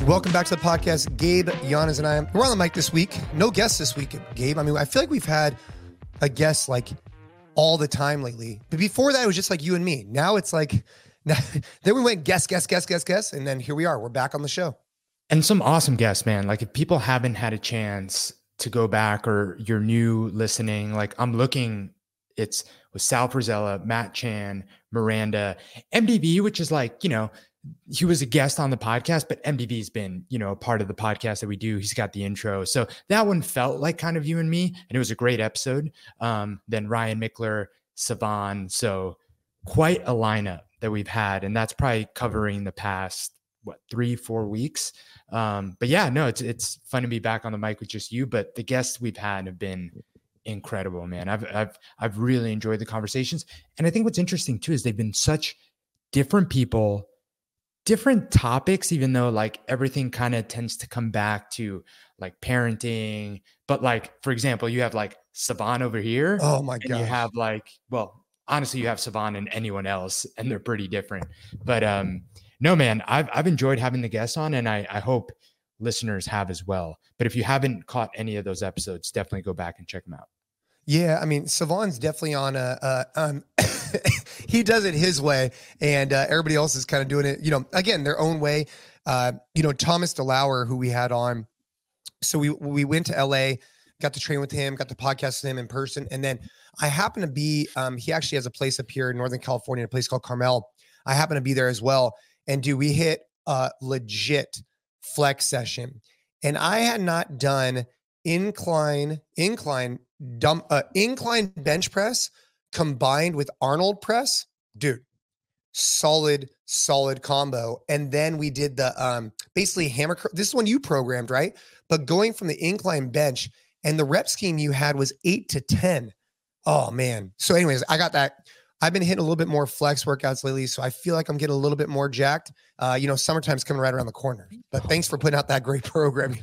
Welcome back to the podcast. Gabe, Giannis, and I, we're on the mic this week. No guests this week, Gabe. I mean, I feel like we've had a guest like all the time lately. But before that, it was just like you and me. Now it's like, then we went guest. And then here we are. We're back on the show. And some awesome guests, man. Like if people haven't had a chance to go back or you're new listening, like I'm looking, it's with Sal Frizella, Matt Chan, Miranda, MDV, which is like, you know, he was a guest on the podcast, but MDV's been, you know, a part of the podcast that we do. He's got the intro. So that one felt like kind of you and me, and it was a great episode. Then Ryan Mickler, Savan. So quite a lineup that we've had. And that's probably covering the past, 3-4 weeks. But yeah, no, it's fun to be back on the mic with just you, but the guests we've had have been incredible, man. I've really enjoyed the conversations. And I think what's interesting too, is they've been such different people, different topics, even though like everything kind of tends to come back to like parenting. But like, for example, you have like Savan over here. Oh my God. You have like, well, honestly, you have Savan and anyone else, and they're pretty different. But no, man, I've enjoyed having the guests on, and I hope listeners have as well. But if you haven't caught any of those episodes, definitely go back and check them out. Yeah, I mean, Savan's definitely on he does it his way, and everybody else is kind of doing it, you know, again, their own way. You know, Thomas DeLauer, who we had on, so we went to LA, got to train with him, got to podcast with him in person, and then I happen to be, he actually has a place up here in Northern California, a place called Carmel. I happen to be there as well, and dude, we hit a legit flex session, and I had not done incline bench press combined with Arnold press, dude, solid combo. And then we did the basically hammer. This is one you programmed, right? But going from the incline bench, and the rep scheme you had was 8 to 10. Oh man. So anyways, I got that. I've been hitting a little bit more flex workouts lately, so I feel like I'm getting a little bit more jacked. You know, summertime's coming right around the corner. But thanks for putting out that great program.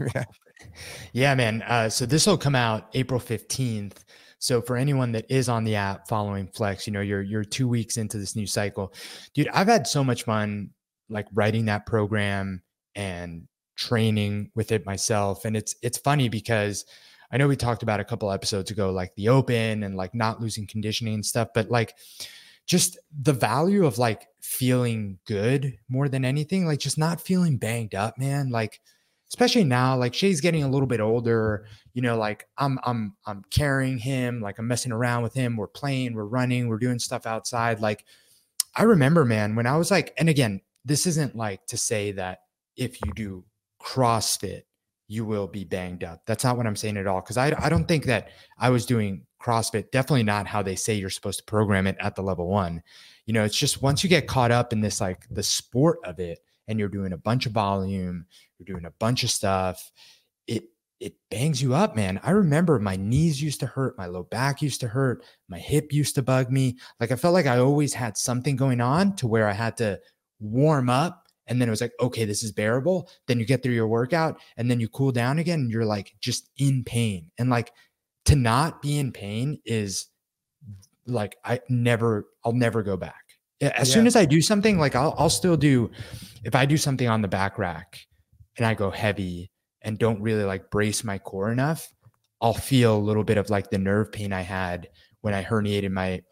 Yeah, man. So this will come out April 15th. So for anyone that is on the app following Flex, you know, you're 2 weeks into this new cycle. Dude, I've had so much fun like writing that program and training with it myself. And it's funny because I know we talked about a couple episodes ago, like the open and like not losing conditioning and stuff, but like just the value of like feeling good more than anything, like just not feeling banged up, man. Like, especially now, like Shay's getting a little bit older, you know, like I'm carrying him, like I'm messing around with him. We're playing, we're running, we're doing stuff outside. Like I remember, man, when I was like, and again, this isn't like to say that if you do CrossFit, you will be banged up. That's not what I'm saying at all. Cause I don't think that I was doing CrossFit, definitely not how they say you're supposed to program it at the level 1. You know, it's just once you get caught up in this, like the sport of it, and you're doing a bunch of volume, you're doing a bunch of stuff, it bangs you up, man. I remember my knees used to hurt, my low back used to hurt, my hip used to bug me. Like I felt like I always had something going on to where I had to warm up. And then it was like, okay, this is bearable. Then you get through your workout and then you cool down again and you're like just in pain. And like to not be in pain is like, I'll never go back. As soon as I do something, like I'll still do, if I do something on the back rack and I go heavy and don't really like brace my core enough, I'll feel a little bit of like the nerve pain I had when I herniated my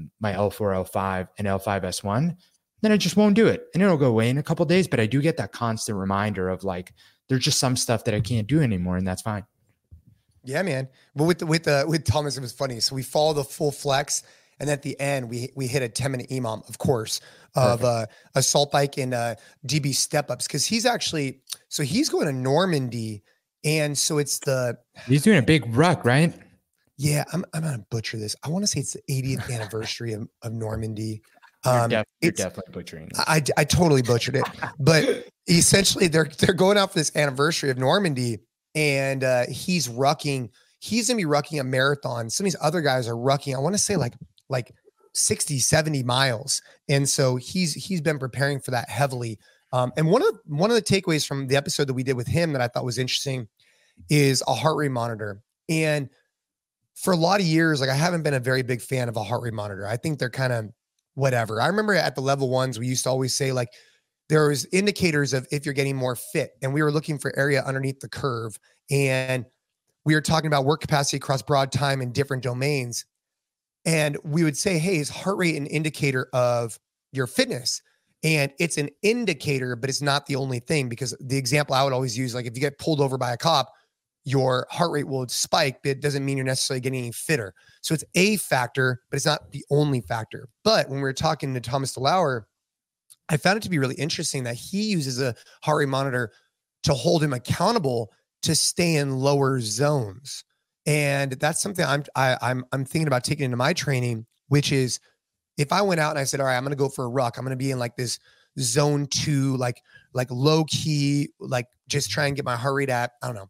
L4, L5 and L5S1. Then I just won't do it. And it'll go away in a couple of days, but I do get that constant reminder of like, there's just some stuff that I can't do anymore. And that's fine. Yeah, man. But with Thomas, it was funny. So we follow the full flex. And at the end, we hit a 10-minute EMOM, of course, of assault bike and DB step ups. Cause he's actually, so he's going to Normandy. And so it's he's doing a big ruck, right? Yeah. I'm going to butcher this. I want to say it's the 80th anniversary of Normandy. You're definitely butchering this. I totally butchered it, but essentially they're going out for this anniversary of Normandy, and he's rucking. He's gonna be rucking a marathon. Some of these other guys are rucking, I want to say like 60, 70 miles. And so he's been preparing for that heavily. And one of the takeaways from the episode that we did with him that I thought was interesting is a heart rate monitor. And for a lot of years, like I haven't been a very big fan of a heart rate monitor. I think they're kind of whatever. I remember at the level 1s, we used to always say like, there's indicators of if you're getting more fit. And we were looking for area underneath the curve. And we were talking about work capacity across broad time in different domains. And we would say, hey, is heart rate an indicator of your fitness? And it's an indicator, but it's not the only thing, because the example I would always use, like if you get pulled over by a cop, your heart rate will spike, but it doesn't mean you're necessarily getting any fitter. So it's a factor, but it's not the only factor. But when we were talking to Thomas DeLauer, I found it to be really interesting that he uses a heart rate monitor to hold him accountable to stay in lower zones. And that's something I'm thinking about taking into my training, which is if I went out and I said, all right, I'm going to go for a ruck, I'm going to be in like this zone 2, like low key, like just try and get my heart rate at, I don't know,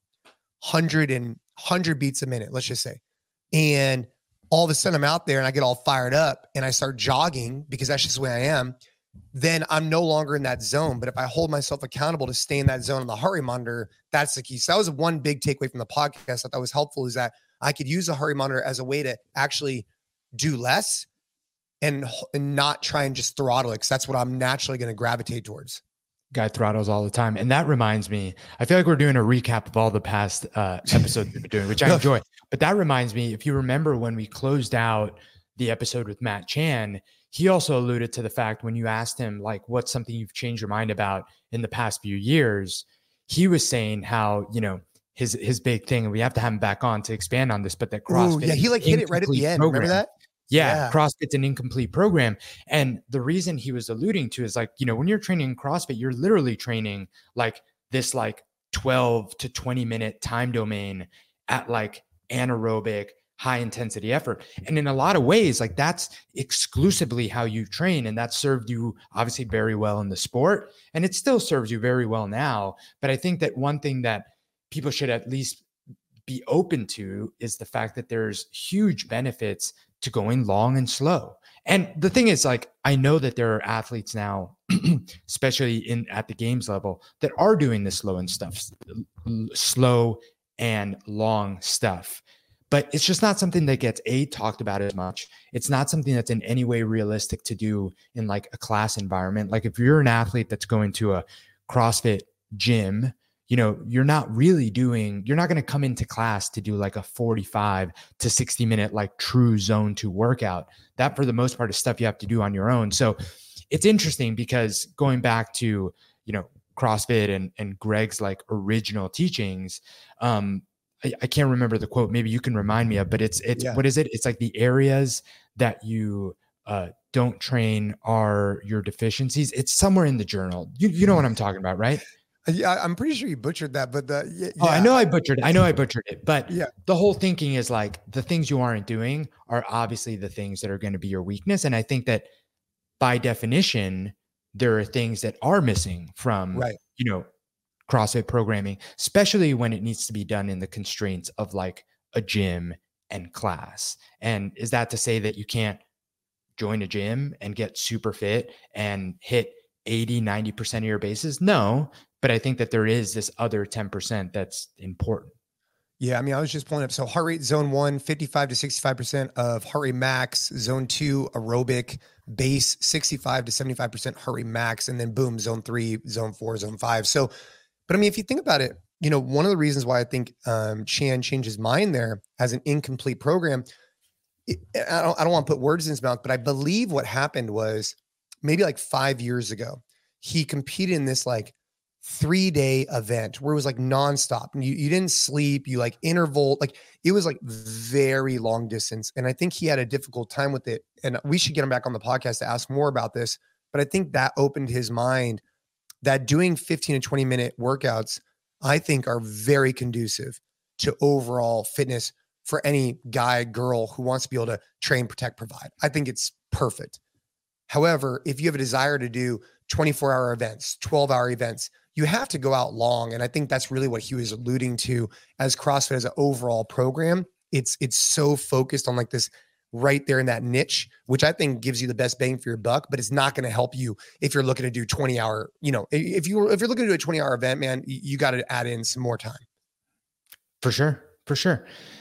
100 beats a minute, let's just say. And all of a sudden I'm out there and I get all fired up and I start jogging because that's just the way I am. Then I'm no longer in that zone. But if I hold myself accountable to stay in that zone on the heart rate monitor, that's the key. So that was one big takeaway from the podcast that was helpful, is that I could use the heart rate monitor as a way to actually do less and not try and just throttle it, because that's what I'm naturally going to gravitate towards. Guy throttles all the time. And that reminds me, I feel like we're doing a recap of all the past episodes we've been doing, which I enjoy. But that reminds me, if you remember when we closed out the episode with Matt Chan, he also alluded to the fact when you asked him, like, what's something you've changed your mind about in the past few years, he was saying how, you know, his big thing, and we have to have him back on to expand on this, but that CrossFit. Ooh, yeah, he like hit it right at the end. Program. Remember that? Yeah, CrossFit's an incomplete program. And the reason he was alluding to is, like, you know, when you're training in CrossFit, you're literally training like this, like 12 to 20 minute time domain at like anaerobic, high intensity effort. And in a lot of ways, like that's exclusively how you train. And that served you obviously very well in the sport. And it still serves you very well now. But I think that one thing that people should at least be open to is the fact that there's huge benefits to going long and slow. And the thing is, like, I know that there are athletes now, especially at the games level, that are doing the slow and long stuff. But it's just not something that gets talked about as much. It's not something that's in any way realistic to do in like a class environment. Like if you're an athlete that's going to a CrossFit gym, you know, you're not going to come into class to do like a 45 to 60 minute, like true zone 2 workout. That for the most part is stuff you have to do on your own. So it's interesting because going back to, you know, CrossFit and Greg's like original teachings, I can't remember the quote. Maybe you can remind me of, but it's What is it? It's like the areas that you don't train are your deficiencies. It's somewhere in the journal. You know what I'm talking about, right? Yeah, I'm pretty sure you butchered that, but Oh, I know I butchered it, but the whole thinking is like the things you aren't doing are obviously the things that are going to be your weakness. And I think that by definition, there are things that are missing from, you know, CrossFit programming, especially when it needs to be done in the constraints of like a gym and class. And is that to say that you can't join a gym and get super fit and hit 80, 90% of your bases? No, but I think that there is this other 10% that's important. Yeah, I mean, I was just pulling up. So heart rate zone 1, 55 to 65% of heart rate max. Zone 2, aerobic base, 65 to 75% heart rate max. And then boom, zone 3, zone 4, zone 5. So, but I mean, if you think about it, you know, one of the reasons why I think Chan changed his mind there as an incomplete program, I don't want to put words in his mouth, but I believe what happened was maybe like 5 years ago, he competed in this like 3-day event where it was like nonstop. And you didn't sleep, you like interval, like it was like very long distance. And I think he had a difficult time with it. And we should get him back on the podcast to ask more about this. But I think that opened his mind that doing 15 and 20 minute workouts, I think are very conducive to overall fitness for any guy, girl who wants to be able to train, protect, provide. I think it's perfect. However, if you have a desire to do 24-hour events, 12-hour events, you have to go out long. And I think that's really what he was alluding to as CrossFit as an overall program. It's so focused on like this right there in that niche, which I think gives you the best bang for your buck, but it's not going to help you if you're looking to do 20-hour, you know, if you're looking to do a 20-hour event, man, you got to add in some more time. For sure.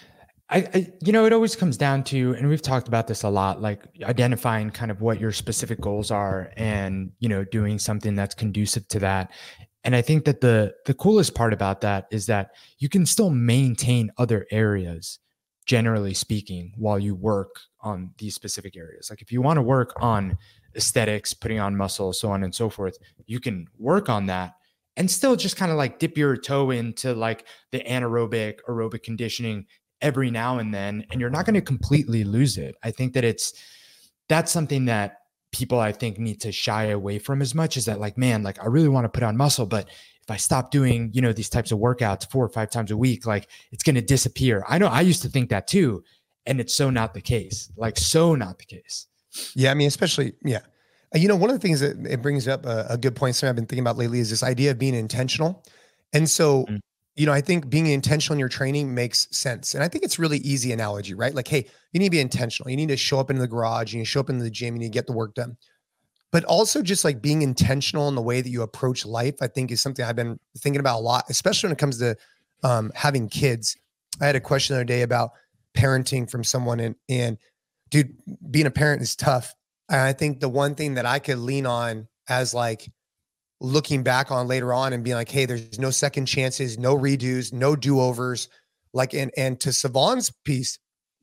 It always comes down to, and we've talked about this a lot, like identifying kind of what your specific goals are and, doing something that's conducive to that. And I think that the coolest part about that is that you can still maintain other areas, generally speaking, while you work on these specific areas. Like if you want to work on aesthetics, putting on muscle, so on and so forth, you can work on that and still just kind of like dip your toe into like the aerobic conditioning every now and then, and you're not going to completely lose it. I think that that's something that people, I think, need to shy away from as much as that, like, man, like I really want to put on muscle, but if I stop doing, these types of workouts 4 or 5 times a week, like it's going to disappear. I know I used to think that too. And it's so not the case, like so not the case. Yeah. I mean, especially, yeah. One of the things that it brings up a good point, something I've been thinking about lately, is this idea of being intentional. And so, I think being intentional in your training makes sense. And I think it's really easy analogy, right? Like, hey, you need to be intentional. You need to show up into the garage, and you show up into the gym, and you get the work done. But also just like being intentional in the way that you approach life, I think is something I've been thinking about a lot, especially when it comes to having kids. I had a question the other day about parenting from someone, and dude, being a parent is tough. And I think the one thing that I could lean on as like looking back on later on and being like, hey, there's no second chances, no redos, no do-overs. Like, and to Savon's piece,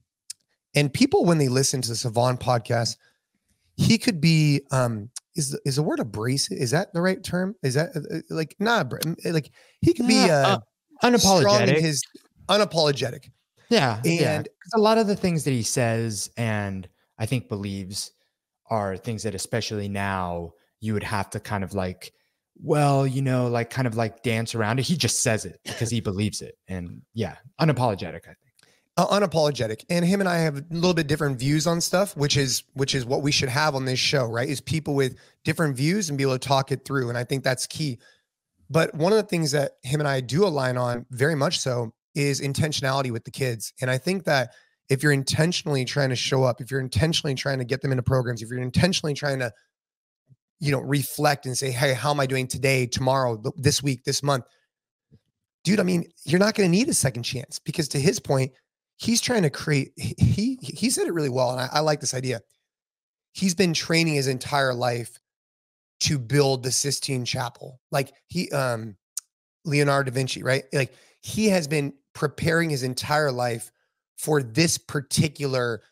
and people, when they listen to the Savon podcast, he could be, is the word abrasive? Is that the right term? Is that like, like he could be unapologetic. Unapologetic. Yeah. And a lot of the things that he says and I think believes are things that, especially now, you would have to kind of like, well, like kind of like dance around it. He just says it because he believes it. And yeah, unapologetic, I think. Unapologetic. And him and I have a little bit different views on stuff, which is what we should have on this show, right? Is people with different views and be able to talk it through. And I think that's key. But one of the things that him and I do align on very much so is intentionality with the kids. And I think that if you're intentionally trying to show up, if you're intentionally trying to get them into programs, if you're intentionally trying to, reflect and say, hey, how am I doing today, tomorrow, this week, this month? Dude, I mean, you're not going to need a second chance, because to his point, he's trying to create, he said it really well. And I like this idea. He's been training his entire life to build the Sistine Chapel. Like Leonardo da Vinci, right? Like he has been preparing his entire life for this particular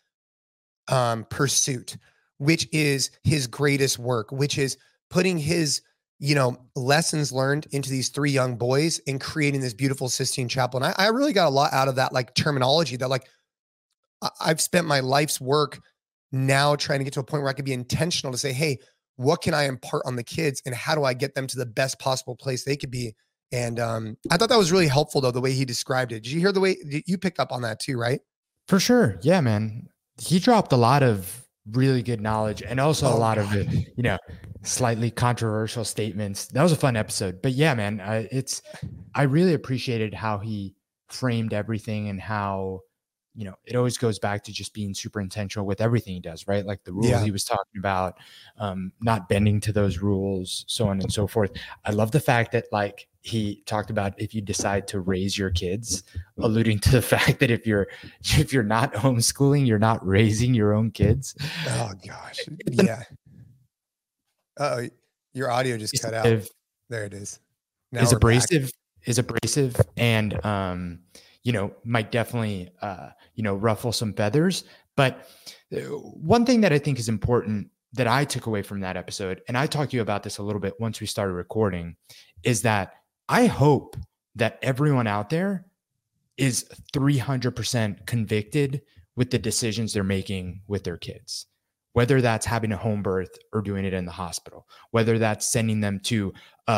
pursuit, which is his greatest work, which is putting his, lessons learned into these 3 young boys and creating this beautiful Sistine Chapel. And I really got a lot out of that, like terminology that like I've spent my life's work now trying to get to a point where I could be intentional to say, hey, what can I impart on the kids and how do I get them to the best possible place they could be? And I thought that was really helpful, though, the way he described it. Did you hear the way you picked up on that too, right? For sure. Yeah, man. He dropped a lot of really good knowledge and also a lot of it, slightly controversial statements. That was a fun episode. But yeah, man, I really appreciated how he framed everything and how, it always goes back to just being super intentional with everything he does, right? Like the rules he was talking about, not bending to those rules, so on and so forth. I love the fact that like he talked about if you decide to raise your kids, alluding to the fact that if you're not homeschooling, you're not raising your own kids. Oh gosh. Yeah. Oh, your audio just cut out. There it is. Now is abrasive and might definitely ruffle some feathers. But one thing that I think is important that I took away from that episode, and I talked to you about this a little bit once we started recording, is that I hope that everyone out there is 300% convicted with the decisions they're making with their kids, whether that's having a home birth or doing it in the hospital, whether that's sending them to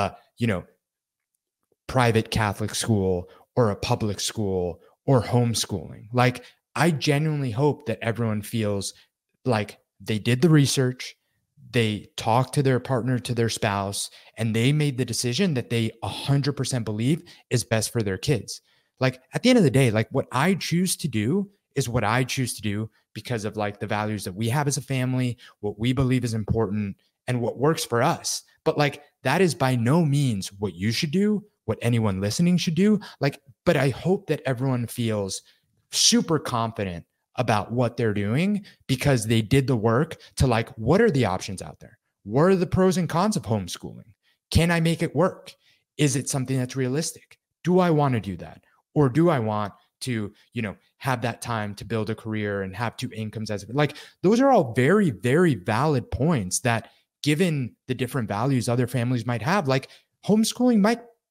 private Catholic school or a public school or homeschooling. Like, I genuinely hope that everyone feels like they did the research, they talked to their partner, to their spouse, and they made the decision that they 100% believe is best for their kids. Like, at the end of the day, like what I choose to do is what I choose to do because of like the values that we have as a family, what we believe is important, and what works for us. But like, that is by no means what you should do, what anyone listening should do. Like, but I hope that everyone feels super confident about what they're doing because they did the work to like, what are the options out there? What are the pros and cons of homeschooling? Can I make it work? Is it something that's realistic? Do I want to do that? Or do I want to, have that time to build a career and have 2 incomes like, those are all very, very valid points that, given the different values other families might have, like homeschooling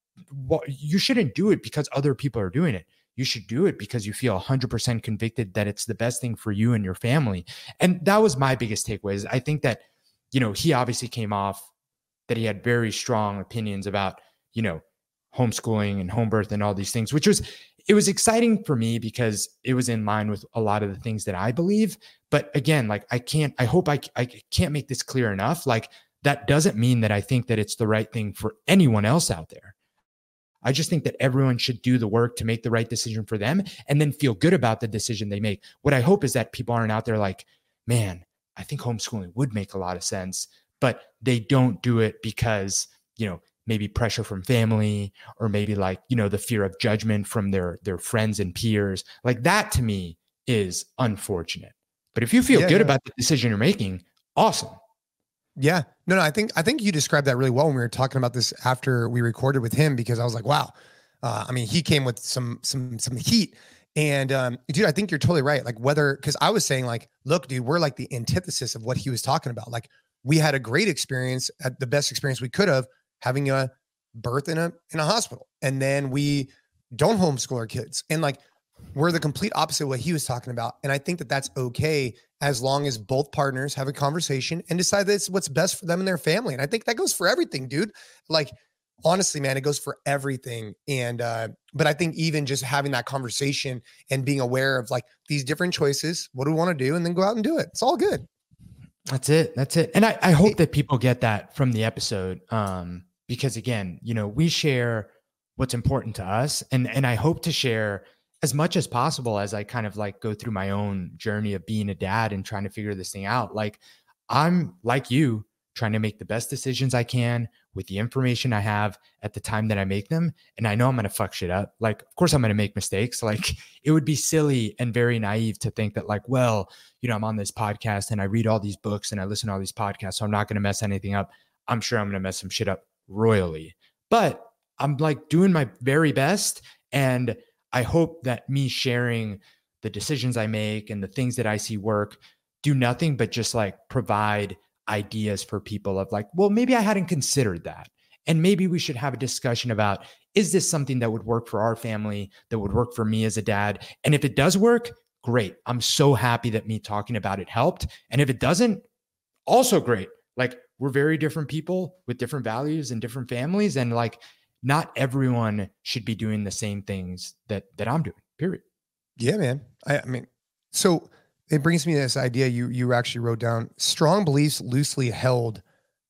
you shouldn't do it because other people are doing it. You should do it because you feel 100% convicted that it's the best thing for you and your family. And that was my biggest takeaway. Is I think that, he obviously came off that he had very strong opinions about, homeschooling and home birth and all these things, it was exciting for me because it was in line with a lot of the things that I believe. But again, like I hope I can't make this clear enough. Like that doesn't mean that I think that it's the right thing for anyone else out there. I just think that everyone should do the work to make the right decision for them and then feel good about the decision they make. What I hope is that people aren't out there like, man, I think homeschooling would make a lot of sense, but they don't do it because, maybe pressure from family or maybe like, the fear of judgment from their friends and peers. Like that to me is unfortunate. But if you feel good about the decision you're making, awesome. Yeah. No, I think you described that really well when we were talking about this after we recorded with him, because I was like, wow. He came with some heat, and dude, I think you're totally right. Like because I was saying like, look, dude, we're like the antithesis of what he was talking about. Like we had a great experience, the best experience we could have, having a birth in a hospital. And then we don't homeschool our kids. And like, we're the complete opposite of what he was talking about. And I think that that's okay as long as both partners have a conversation and decide that it's what's best for them and their family. And I think that goes for everything, dude. Like, honestly, man, it goes for everything. And, but I think even just having that conversation and being aware of like these different choices, what do we want to do? And then go out and do it. It's all good. That's it. And I hope that people get that from the episode. Because again, we share what's important to us, and I hope to share as much as possible as I kind of like go through my own journey of being a dad and trying to figure this thing out. Like I'm like you, trying to make the best decisions I can with the information I have at the time that I make them. And I know I'm going to fuck shit up. Like, of course I'm going to make mistakes. Like it would be silly and very naive to think that like, well, I'm on this podcast and I read all these books and I listen to all these podcasts, so I'm not going to mess anything up. I'm sure I'm going to mess some shit up royally, but I'm like doing my very best. And I hope that me sharing the decisions I make and the things that I see work do nothing but just like provide ideas for people of like, well, maybe I hadn't considered that. And maybe we should have a discussion about, is this something that would work for our family, that would work for me as a dad? And if it does work, great. I'm so happy that me talking about it helped. And if it doesn't, also great. Like we're very different people with different values and different families. And like, not everyone should be doing the same things that I'm doing, period. Yeah, man. I mean, so it brings me to this idea you actually wrote down: strong beliefs loosely held.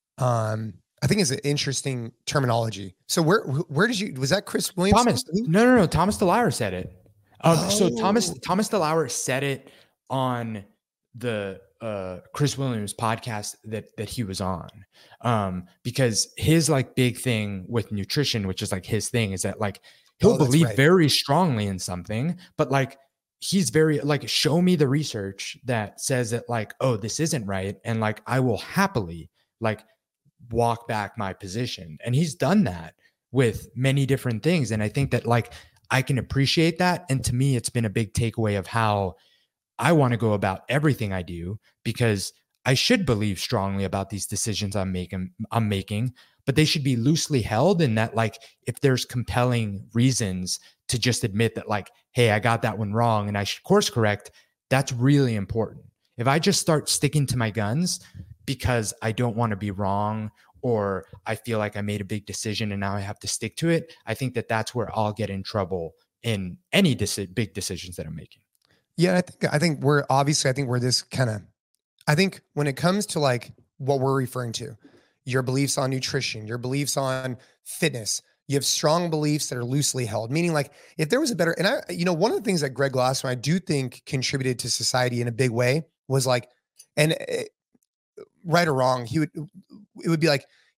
I think is an interesting terminology. So where did was that Chris Williams? Thomas, no. Thomas DeLauer said it. So Thomas DeLauer said it on the Chris Williams podcast that he was on, because his like big thing with nutrition, which is like his thing, is that like he'll believe very strongly in something, but like he's very like, show me the research that says that like, oh, this isn't right, and like I will happily like walk back my position. And he's done that with many different things, and I think that like I can appreciate that. And to me, it's been a big takeaway of how I want to go about everything I do, because I should believe strongly about these decisions I'm making, but they should be loosely held, in that like, if there's compelling reasons to just admit that like, hey, I got that one wrong and I should course correct, that's really important. If I just start sticking to my guns because I don't want to be wrong, or I feel like I made a big decision and now I have to stick to it, I think that that's where I'll get in trouble in any big decisions that I'm making. Yeah, I think we're this kind of, I think when it comes to like what we're referring to, your beliefs on nutrition, your beliefs on fitness, you have strong beliefs that are loosely held, meaning like if there was a better, and one of the things that Greg Glassman, I do think contributed to society in a big way was like, right or wrong, it would be like,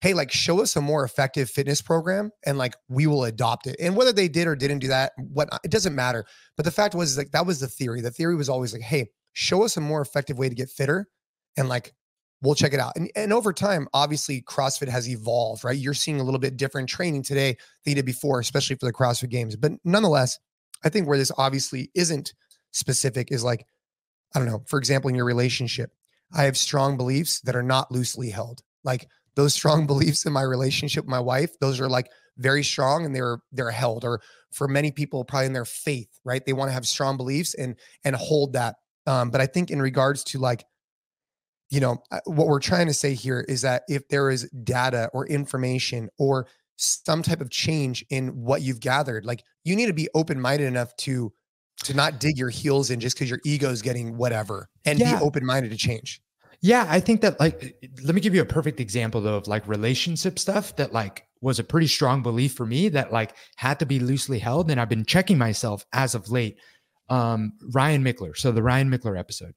hey, like show us a more effective fitness program and like we will adopt it. And whether they did or didn't do that, it doesn't matter. But the fact was like that was the theory. The theory was always like, hey, show us a more effective way to get fitter and like we'll check it out. And over time, obviously CrossFit has evolved, right? You're seeing a little bit different training today than you did before, especially for the CrossFit Games. But nonetheless, I think where this obviously isn't specific is like, I don't know, for example, in your relationship, I have strong beliefs that are not loosely held. Like those strong beliefs in my relationship with my wife, those are like very strong and they're held. Or for many people, probably in their faith, right? They want to have strong beliefs and hold that. But I think in regards to like, you know, what we're trying to say here is that if there is data or information or some type of change in what you've gathered, like you need to be open-minded enough to not dig your heels in just because your ego is getting whatever and be open-minded to change. Yeah. I think that like, let me give you a perfect example though, of like relationship stuff that like was a pretty strong belief for me that like had to be loosely held. And I've been checking myself as of late. Ryan Michler. So the Ryan Michler episode,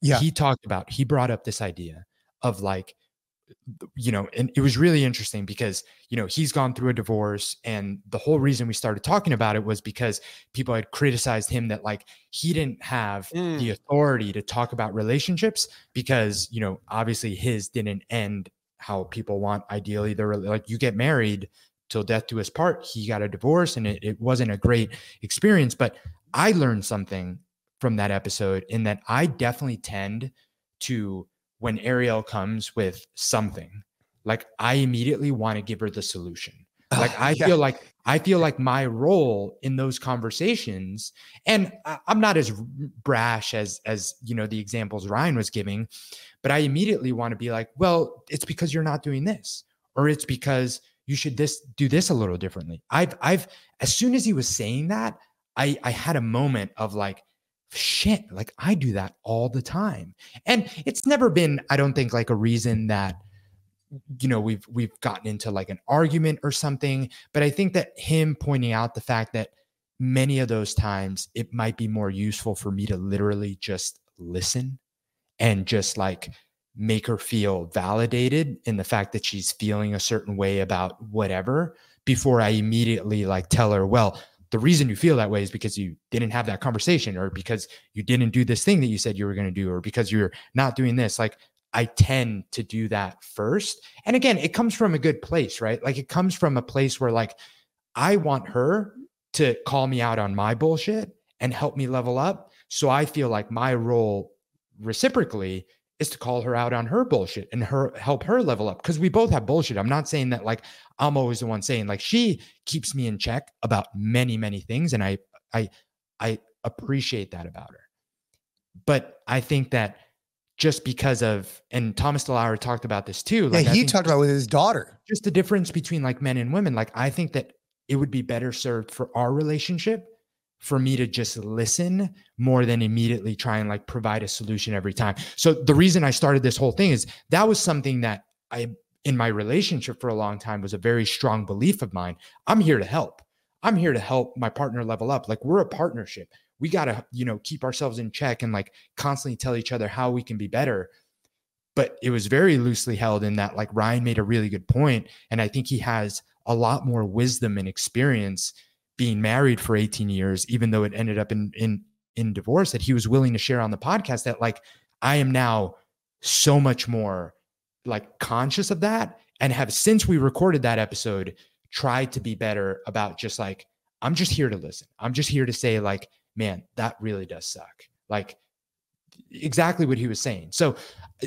he brought up this idea of like, you know, and it was really interesting because, you know, he's gone through a divorce and the whole reason we started talking about it was because people had criticized him that like he didn't have the authority to talk about relationships because, you know, obviously his didn't end how people want. Ideally, they're like, you get married till death do us part. He got a divorce and it wasn't a great experience, but I learned something from that episode in that I definitely tend to, when Ariel comes with something, like I immediately want to give her the solution. Like I feel like my role in those conversations, and I'm not as brash as you know the examples Ryan was giving, but I immediately want to be like, well, it's because you're not doing this, or it's because you should do this a little differently. I've as soon as he was saying that, I had a moment of like, shit, like I do that all the time. And it's never been, I don't think, like a reason that, you know, we've gotten into like an argument or something. But I think that him pointing out the fact that many of those times it might be more useful for me to literally just listen and just like make her feel validated in the fact that she's feeling a certain way about whatever before I immediately like tell her, well, the reason you feel that way is because you didn't have that conversation, or because you didn't do this thing that you said you were going to do, or because you're not doing this. Like I tend to do that first. And again, it comes from a good place, right? Like it comes from a place where like, I want her to call me out on my bullshit and help me level up. So I feel like my role reciprocally is to call her out on her bullshit and help her level up. Cause we both have bullshit. I'm not saying that like, I'm always the one saying, like, she keeps me in check about many, many things. And I appreciate that about her. But I think that just because of, and Thomas DeLauer talked about this too. Like he talked about with his daughter, just the difference between like men and women. Like, I think that it would be better served for our relationship for me to just listen more than immediately try and like provide a solution every time. So the reason I started this whole thing is that was something that in my relationship for a long time was a very strong belief of mine. I'm here to help. I'm here to help my partner level up. Like we're a partnership. We got to, you know, keep ourselves in check and like constantly tell each other how we can be better. But it was very loosely held in that like Ryan made a really good point. And I think he has a lot more wisdom and experience being married for 18 years, even though it ended up in divorce, that he was willing to share on the podcast that like, I am now so much more like conscious of that and have, since we recorded that episode, tried to be better about just like, I'm just here to listen. I'm just here to say like, man, that really does suck. Like exactly what he was saying. So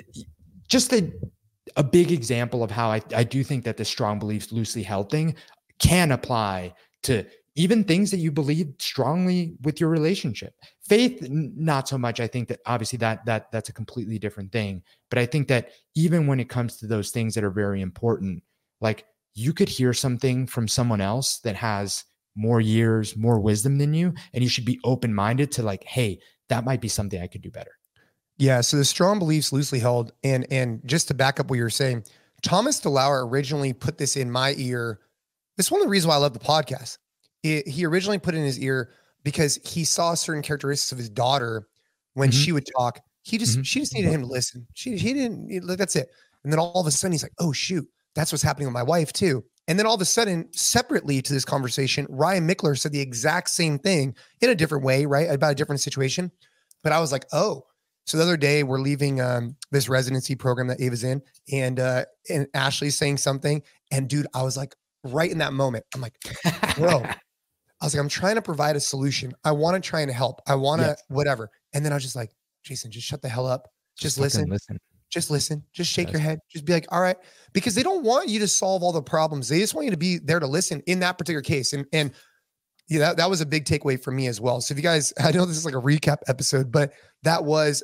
just a big example of how I do think that the strong beliefs loosely held thing can apply to even things that you believe strongly with your relationship. Faith, not so much. I think that obviously that's a completely different thing. But I think that even when it comes to those things that are very important, like you could hear something from someone else that has more years, more wisdom than you, and you should be open-minded to like, hey, that might be something I could do better. Yeah. So the strong beliefs loosely held, and just to back up what you're saying, Thomas DeLauer originally put this in my ear. This is one of the reasons why I love the podcast. He originally put it in his ear because he saw certain characteristics of his daughter when she would talk. She just needed him to listen. She didn't, like, that's it. And then all of a sudden he's like, oh shoot, that's what's happening with my wife too. And then all of a sudden, separately to this conversation, Ryan Mickler said the exact same thing in a different way, right? About a different situation. But I was like, oh. So the other day we're leaving this residency program that Ava's in, and Ashley's saying something. And dude, I was like, right in that moment, I'm like, bro, I was like, I'm trying to provide a solution. I want to try and help. I want to whatever. And then I was just like, Jason, just shut the hell up. Just listen. Just listen. Just shake your head. Just be like, all right. Because they don't want you to solve all the problems. They just want you to be there to listen in that particular case. And yeah, that was a big takeaway for me as well. So if you guys, I know this is like a recap episode, but that was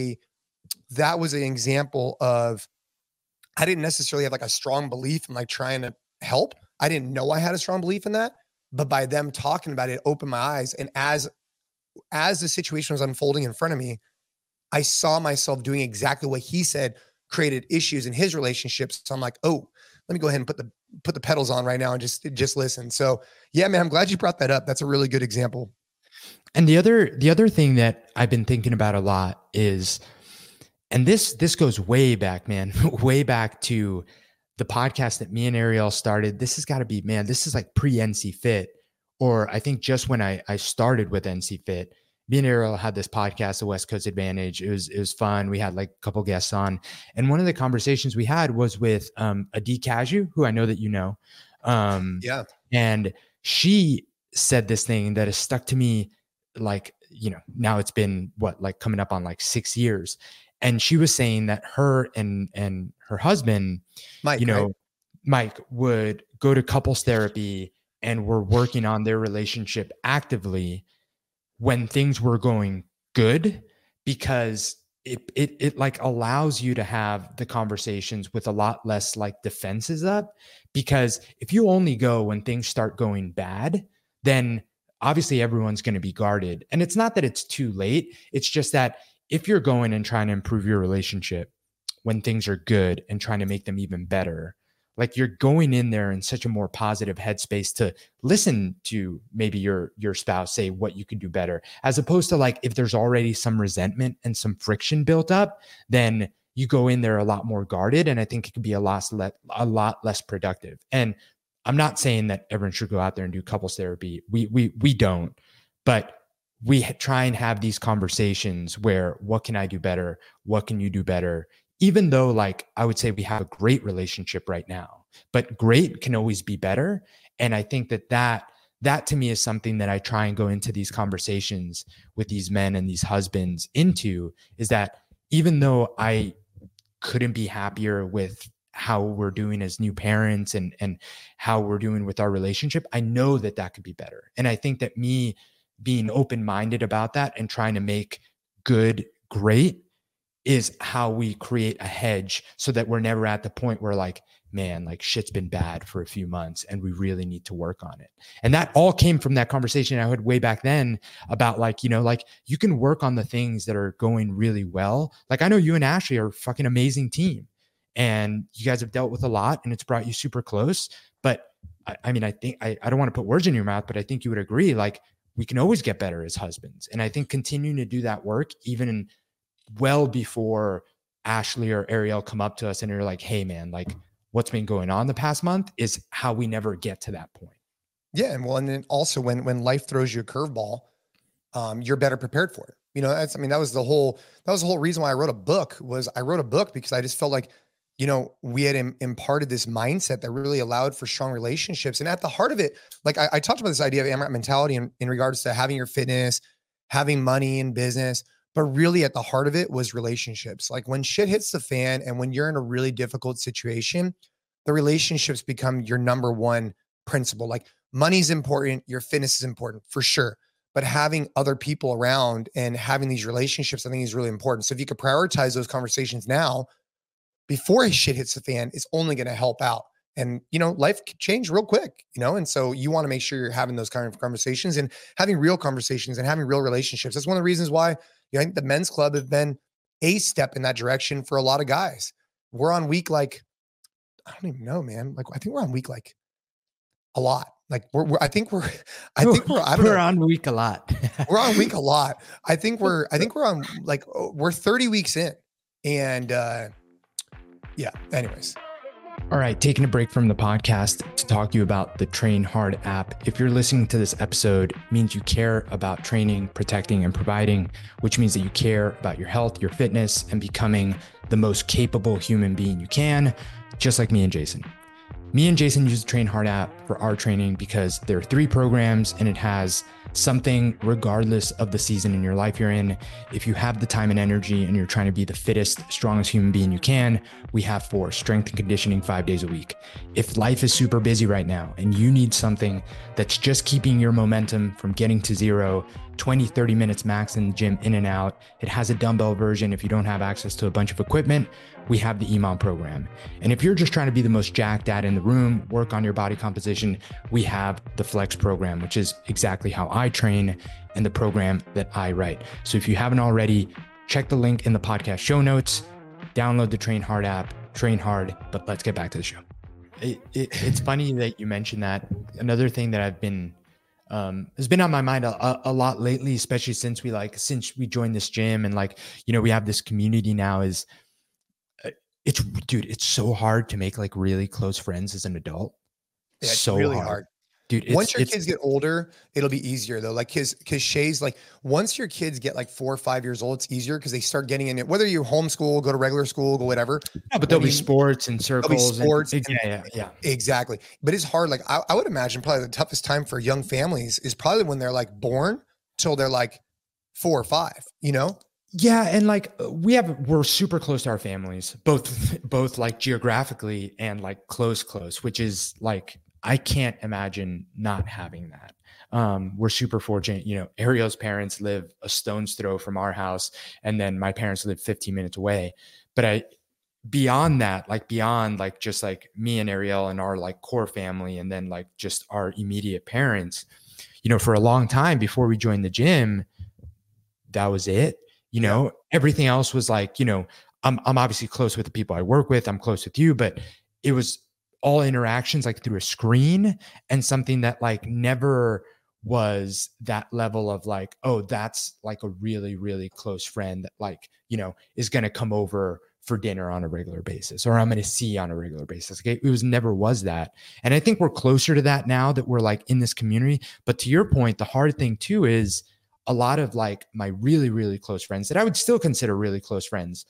that was an example of, I didn't necessarily have like a strong belief in like trying to help. I didn't know I had a strong belief in that, but by them talking about it opened my eyes. And as the situation was unfolding in front of me, I saw myself doing exactly what he said created issues in his relationships. So I'm like, oh, let me go ahead and put the pedals on right now and just listen. So yeah, man, I'm glad you brought that up. That's a really good example. And the other thing that I've been thinking about a lot is, and this goes way back, man, way back to the podcast that me and Ariel started. This has got to be, man, this is like pre-NC Fit, or I think just when I started with NC Fit. Me and Ariel had this podcast, the West Coast Advantage. It was fun. We had like a couple guests on. And one of the conversations we had was with Adi Cashew, who I know that you know. Yeah. And she said this thing that has stuck to me, like, you know, now it's been like coming up on like 6 years. And she was saying that her and her husband, Mike, you know, right? Mike would go to couples therapy and were working on their relationship actively when things were going good, because it like allows you to have the conversations with a lot less like defenses up. Because if you only go when things start going bad, then obviously everyone's going to be guarded. And it's not that it's too late. It's just that if you're going and trying to improve your relationship when things are good and trying to make them even better, like you're going in there in such a more positive headspace to listen to maybe your spouse say what you could do better, as opposed to like if there's already some resentment and some friction built up, then you go in there a lot more guarded. And I think it could be a lot less productive. And I'm not saying that everyone should go out there and do couples therapy. We don't, but we try and have these conversations where, what can I do better? What can you do better? Even though, like, I would say we have a great relationship right now, but great can always be better. And I think that to me is something that I try and go into these conversations with these men and these husbands into, is that even though I couldn't be happier with how we're doing as new parents and how we're doing with our relationship, I know that could be better. And I think that me being open-minded about that and trying to make good great is how we create a hedge, so that we're never at the point where like, man, like shit's been bad for a few months and we really need to work on it. And that all came from that conversation I had way back then about like, you know, like you can work on the things that are going really well. Like I know you and Ashley are a fucking amazing team and you guys have dealt with a lot and it's brought you super close. But I mean, I think I don't want to put words in your mouth, but I think you would agree, like we can always get better as husbands. And I think continuing to do that work, even well before Ashley or Ariel come up to us and are like, hey man, like what's been going on the past month, is how we never get to that point. Yeah. And well, and then also when life throws you a curveball, you're better prepared for it. You know, that was the whole reason why I wrote a book. I wrote a book because I just felt like, you know, we had imparted this mindset that really allowed for strong relationships. And at the heart of it, like I talked about this idea of AMRAP mentality in regards to having your fitness, having money in business, but really at the heart of it was relationships. Like when shit hits the fan and when you're in a really difficult situation, the relationships become your number one principle. Like money's important, your fitness is important for sure. But having other people around and having these relationships, I think is really important. So if you could prioritize those conversations now before shit hits the fan, it's only going to help out. And, you know, life can change real quick, you know? And so you want to make sure you're having those kind of conversations and having real conversations and having real relationships. That's one of the reasons why, you know, I think the men's club have been a step in that direction for a lot of guys. We're on week, like, I don't even know, man. Like, I think we're on week, like a lot. Like I think we're on week a lot. We're on week a lot. I think we're on like, we're 30 weeks in and, yeah, anyways. All right, taking a break from the podcast to talk to you about the Train Hard app. If you're listening to this episode, it means you care about training, protecting, and providing, which means that you care about your health, your fitness, and becoming the most capable human being you can, just like me and Jason. Me and Jason use the Train Hard app for our training because there are 3 programs and it has something regardless of the season in your life you're in. If you have the time and energy and you're trying to be the fittest, strongest human being you can, we have 4: strength and conditioning 5 days a week. If life is super busy right now and you need something that's just keeping your momentum from getting to 0, 20, 30 minutes max in the gym, in and out. It has a dumbbell version. If you don't have access to a bunch of equipment, we have the EMOM program. And if you're just trying to be the most jacked dad in the room, work on your body composition, we have the Flex program, which is exactly how I train and the program that I write. So if you haven't already, check the link in the podcast show notes, download the Train Hard app, train hard, but let's get back to the show. It's funny that you mentioned that. Another thing that I've been has been on my mind a lot lately, especially since we joined this gym and we have this community now, is it's so hard to make really close friends as an adult. Yeah, it's so really hard. Dude, once your kids get older, it'll be easier though. Cause Shay's once your kids get 4 or 5 years old, it's easier because they start getting in it, whether you homeschool, go to regular school, go whatever. Yeah, but there'll be sports and circles. Yeah, exactly. But it's hard. I would imagine probably the toughest time for young families is probably when they're born till they're 4 or 5, Yeah. And we're super close to our families, both geographically and close, which is I can't imagine not having that. We're super fortunate. Ariel's parents live a stone's throw from our house, and then my parents live 15 minutes away. But beyond that, beyond just me and Ariel and our core family, and then just our immediate parents, for a long time before we joined the gym, that was it. Everything else was I'm obviously close with the people I work with. I'm close with you, but it was all interactions through a screen, and something that never was that level of oh, that's a really, really close friend that is going to come over for dinner on a regular basis, or I'm going to see on a regular basis. Okay. It never was that. And I think we're closer to that now that we're in this community. But to your point, the hard thing too is a lot of my really, really close friends that I would still consider really close friends.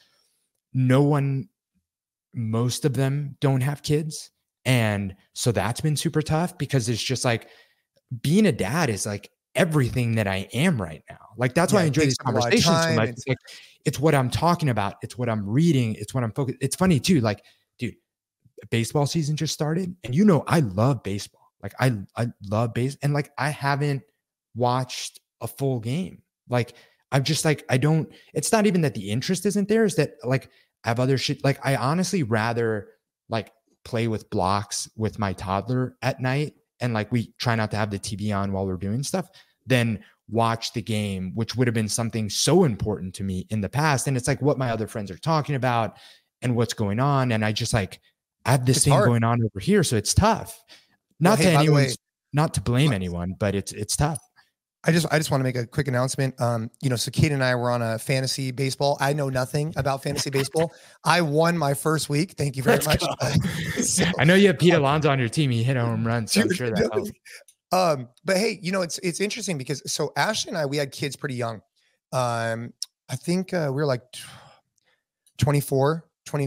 Most of them don't have kids. And so that's been super tough because it's just being a dad is everything that I am right now. That's why I enjoy these conversations so much. It's what I'm talking about. It's what I'm reading. It's what I'm focused. It's funny too. Dude, baseball season just started, and I love baseball. I love base, and I haven't watched a full game. I'm just I don't. It's not even that the interest isn't there. Is that I have other shit. I honestly rather play with blocks with my toddler at night, and we try not to have the TV on while we're doing stuff, than watch the game, which would have been something so important to me in the past. And it's what my other friends are talking about and what's going on. And I just I have this thing going on over here. So it's tough. Not to blame anyone, but it's tough. I just want to make a quick announcement. So Kate and I were on a fantasy baseball. I know nothing about fantasy baseball. I won my first week. Thank you very much. I know you have Pete Alonso on your team. He hit a home run, so I'm sure that helped. But hey, it's interesting because Ashley and I, we had kids pretty young. I think we were 24,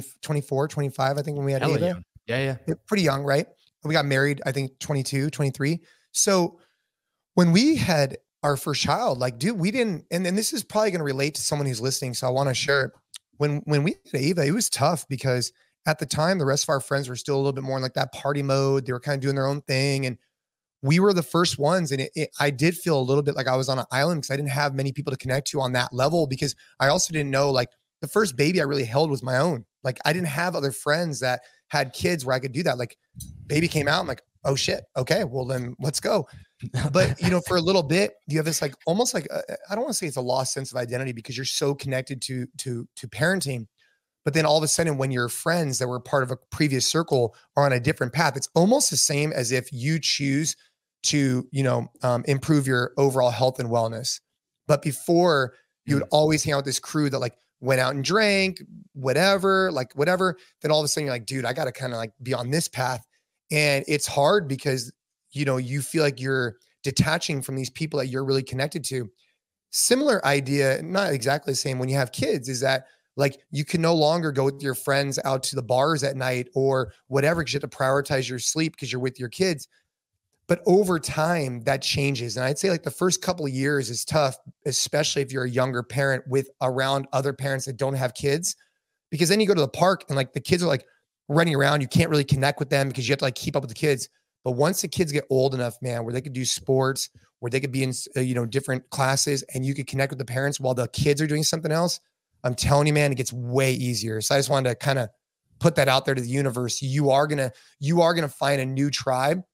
25, I think, when we had Ava. Yeah. Pretty young, right? We got married, I think 22, 23. So when we had our first child, we didn't, and this is probably going to relate to someone who's listening, so I want to share it. When we had Ava, it was tough because at the time, the rest of our friends were still a little bit more in that party mode. They were kind of doing their own thing. And we were the first ones. And I did feel a little bit like I was on an island because I didn't have many people to connect to on that level, because I also didn't know, the first baby I really held was my own. I didn't have other friends that had kids where I could do that. Baby came out, I'm like, oh shit. Okay, well then let's go. But for a little bit, you have this almost I don't want to say it's a lost sense of identity because you're so connected to parenting. But then all of a sudden, when your friends that were part of a previous circle are on a different path, it's almost the same as if you choose to improve your overall health and wellness. But before, you would always hang out with this crew that went out and drank, whatever. Then all of a sudden you're like, dude, I got to kind of like be on this path. And it's hard because, you feel like you're detaching from these people that you're really connected to. Similar idea, not exactly the same when you have kids, is that like you can no longer go with your friends out to the bars at night or whatever, because you have to prioritize your sleep because you're with your kids. But over time that changes. And I'd say like the first couple of years is tough, especially if you're a younger parent with around other parents that don't have kids, because then you go to the park and like the kids are like running around. You can't really connect with them because you have to like keep up with the kids. But once the kids get old enough, man, where they could do sports, where they could be in, different classes and you could connect with the parents while the kids are doing something else, I'm telling you, man, it gets way easier. So I just wanted to kind of put that out there to the universe. You are going to find a new tribe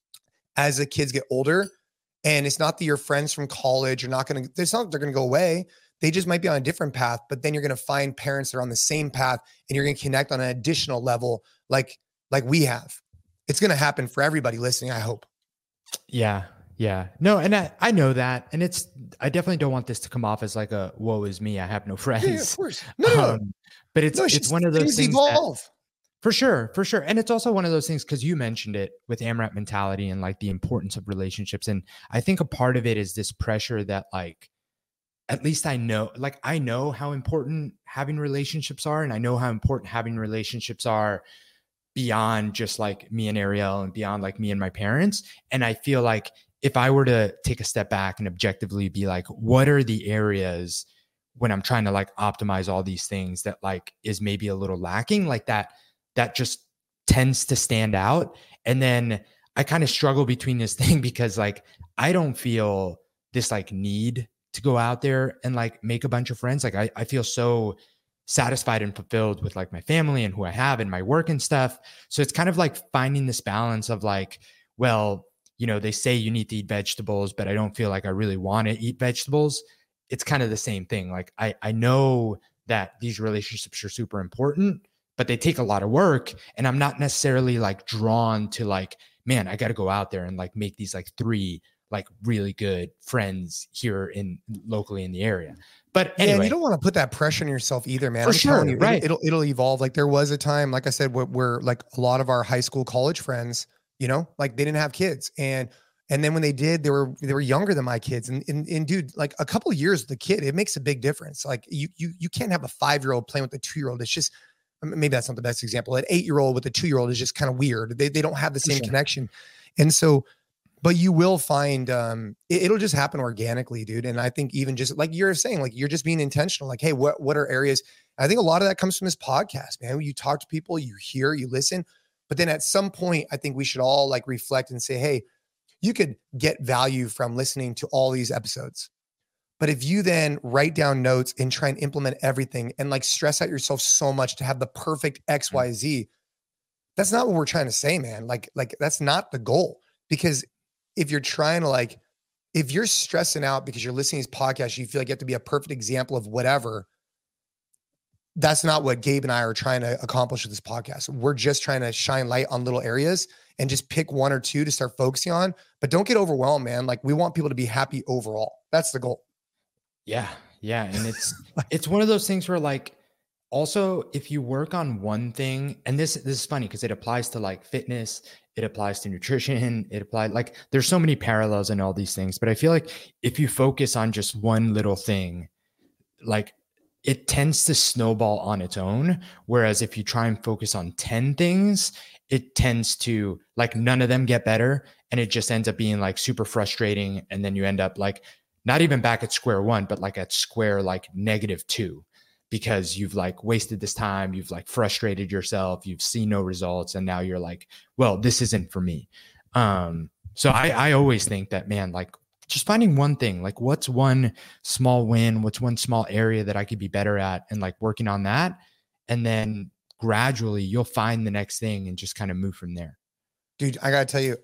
as the kids get older. And it's not that your friends from college are not going to, it's not that they're going to go away. They just might be on a different path, but then you're going to find parents that are on the same path and you're going to connect on an additional level like we have. It's going to happen for everybody listening, I hope. Yeah. Yeah. No, and I know that. And I definitely don't want this to come off as like a woe is me, I have no friends. Yeah, of course. No. But it's one of those things evolve. For sure. And it's also one of those things, because you mentioned it with AMRAP mentality and like the importance of relationships. And I think a part of it is this pressure that like, at least I know how important having relationships are. And I know how important having relationships are beyond just like me and Ariel and beyond like me and my parents. And I feel like if I were to take a step back and objectively be like, what are the areas when I'm trying to like optimize all these things that like is maybe a little lacking, like that just tends to stand out. And then I kind of struggle between this thing because like, I don't feel this like need to go out there and like make a bunch of friends. Like I feel so satisfied and fulfilled with like my family and who I have and my work and stuff. So it's kind of like finding this balance of like, well, they say you need to eat vegetables, but I don't feel like I really want to eat vegetables. It's kind of the same thing. Like I know that these relationships are super important, but they take a lot of work. And I'm not necessarily like drawn to like, man, I got to go out there and like make these like 3 like really good friends here locally in the area. But anyway, and you don't want to put that pressure on yourself either, man. For sure, you, right? It'll evolve. Like there was a time, like I said, where like a lot of our high school, college friends, like they didn't have kids, and then when they did, they were younger than my kids, and dude, like a couple of years with the kid, it makes a big difference. Like you can't have a 5-year-old playing with a 2-year-old. It's just, maybe that's not the best example. An 8-year-old with a 2-year-old is just kind of weird. They don't have the same connection, and so. But you will find it'll just happen organically, dude. And I think even just like you're saying, like you're just being intentional. Like, hey, what are areas? I think a lot of that comes from this podcast, man. You talk to people, you hear, you listen. But then at some point, I think we should all like reflect and say, hey, you could get value from listening to all these episodes. But if you then write down notes and try and implement everything and like stress out yourself so much to have the perfect X, Y, Z, that's not what we're trying to say, man. Like that's not the goal. Because if you're trying to if you're stressing out because you're listening to these podcasts, you feel like you have to be a perfect example of whatever. That's not what Gabe and I are trying to accomplish with this podcast. We're just trying to shine light on little areas and just pick 1 or 2 to start focusing on, but don't get overwhelmed, man. Like we want people to be happy overall. That's the goal. Yeah. Yeah. And it's one of those things where like, also, if you work on one thing, and this is funny because it applies to like fitness, it applies to nutrition, it applies like there's so many parallels in all these things. But I feel like if you focus on just one little thing, like it tends to snowball on its own. Whereas if you try and focus on 10 things, it tends to like none of them get better. And it just ends up being like super frustrating. And then you end up like not even back at square one, but like at square like -2. Because you've like wasted this time, you've like frustrated yourself, you've seen no results. And now you're like, well, this isn't for me. So I always think that, man, like just finding one thing, like what's one small win, what's one small area that I could be better at and like working on that. And then gradually you'll find the next thing and just kind of move from there. Dude, I got to tell you,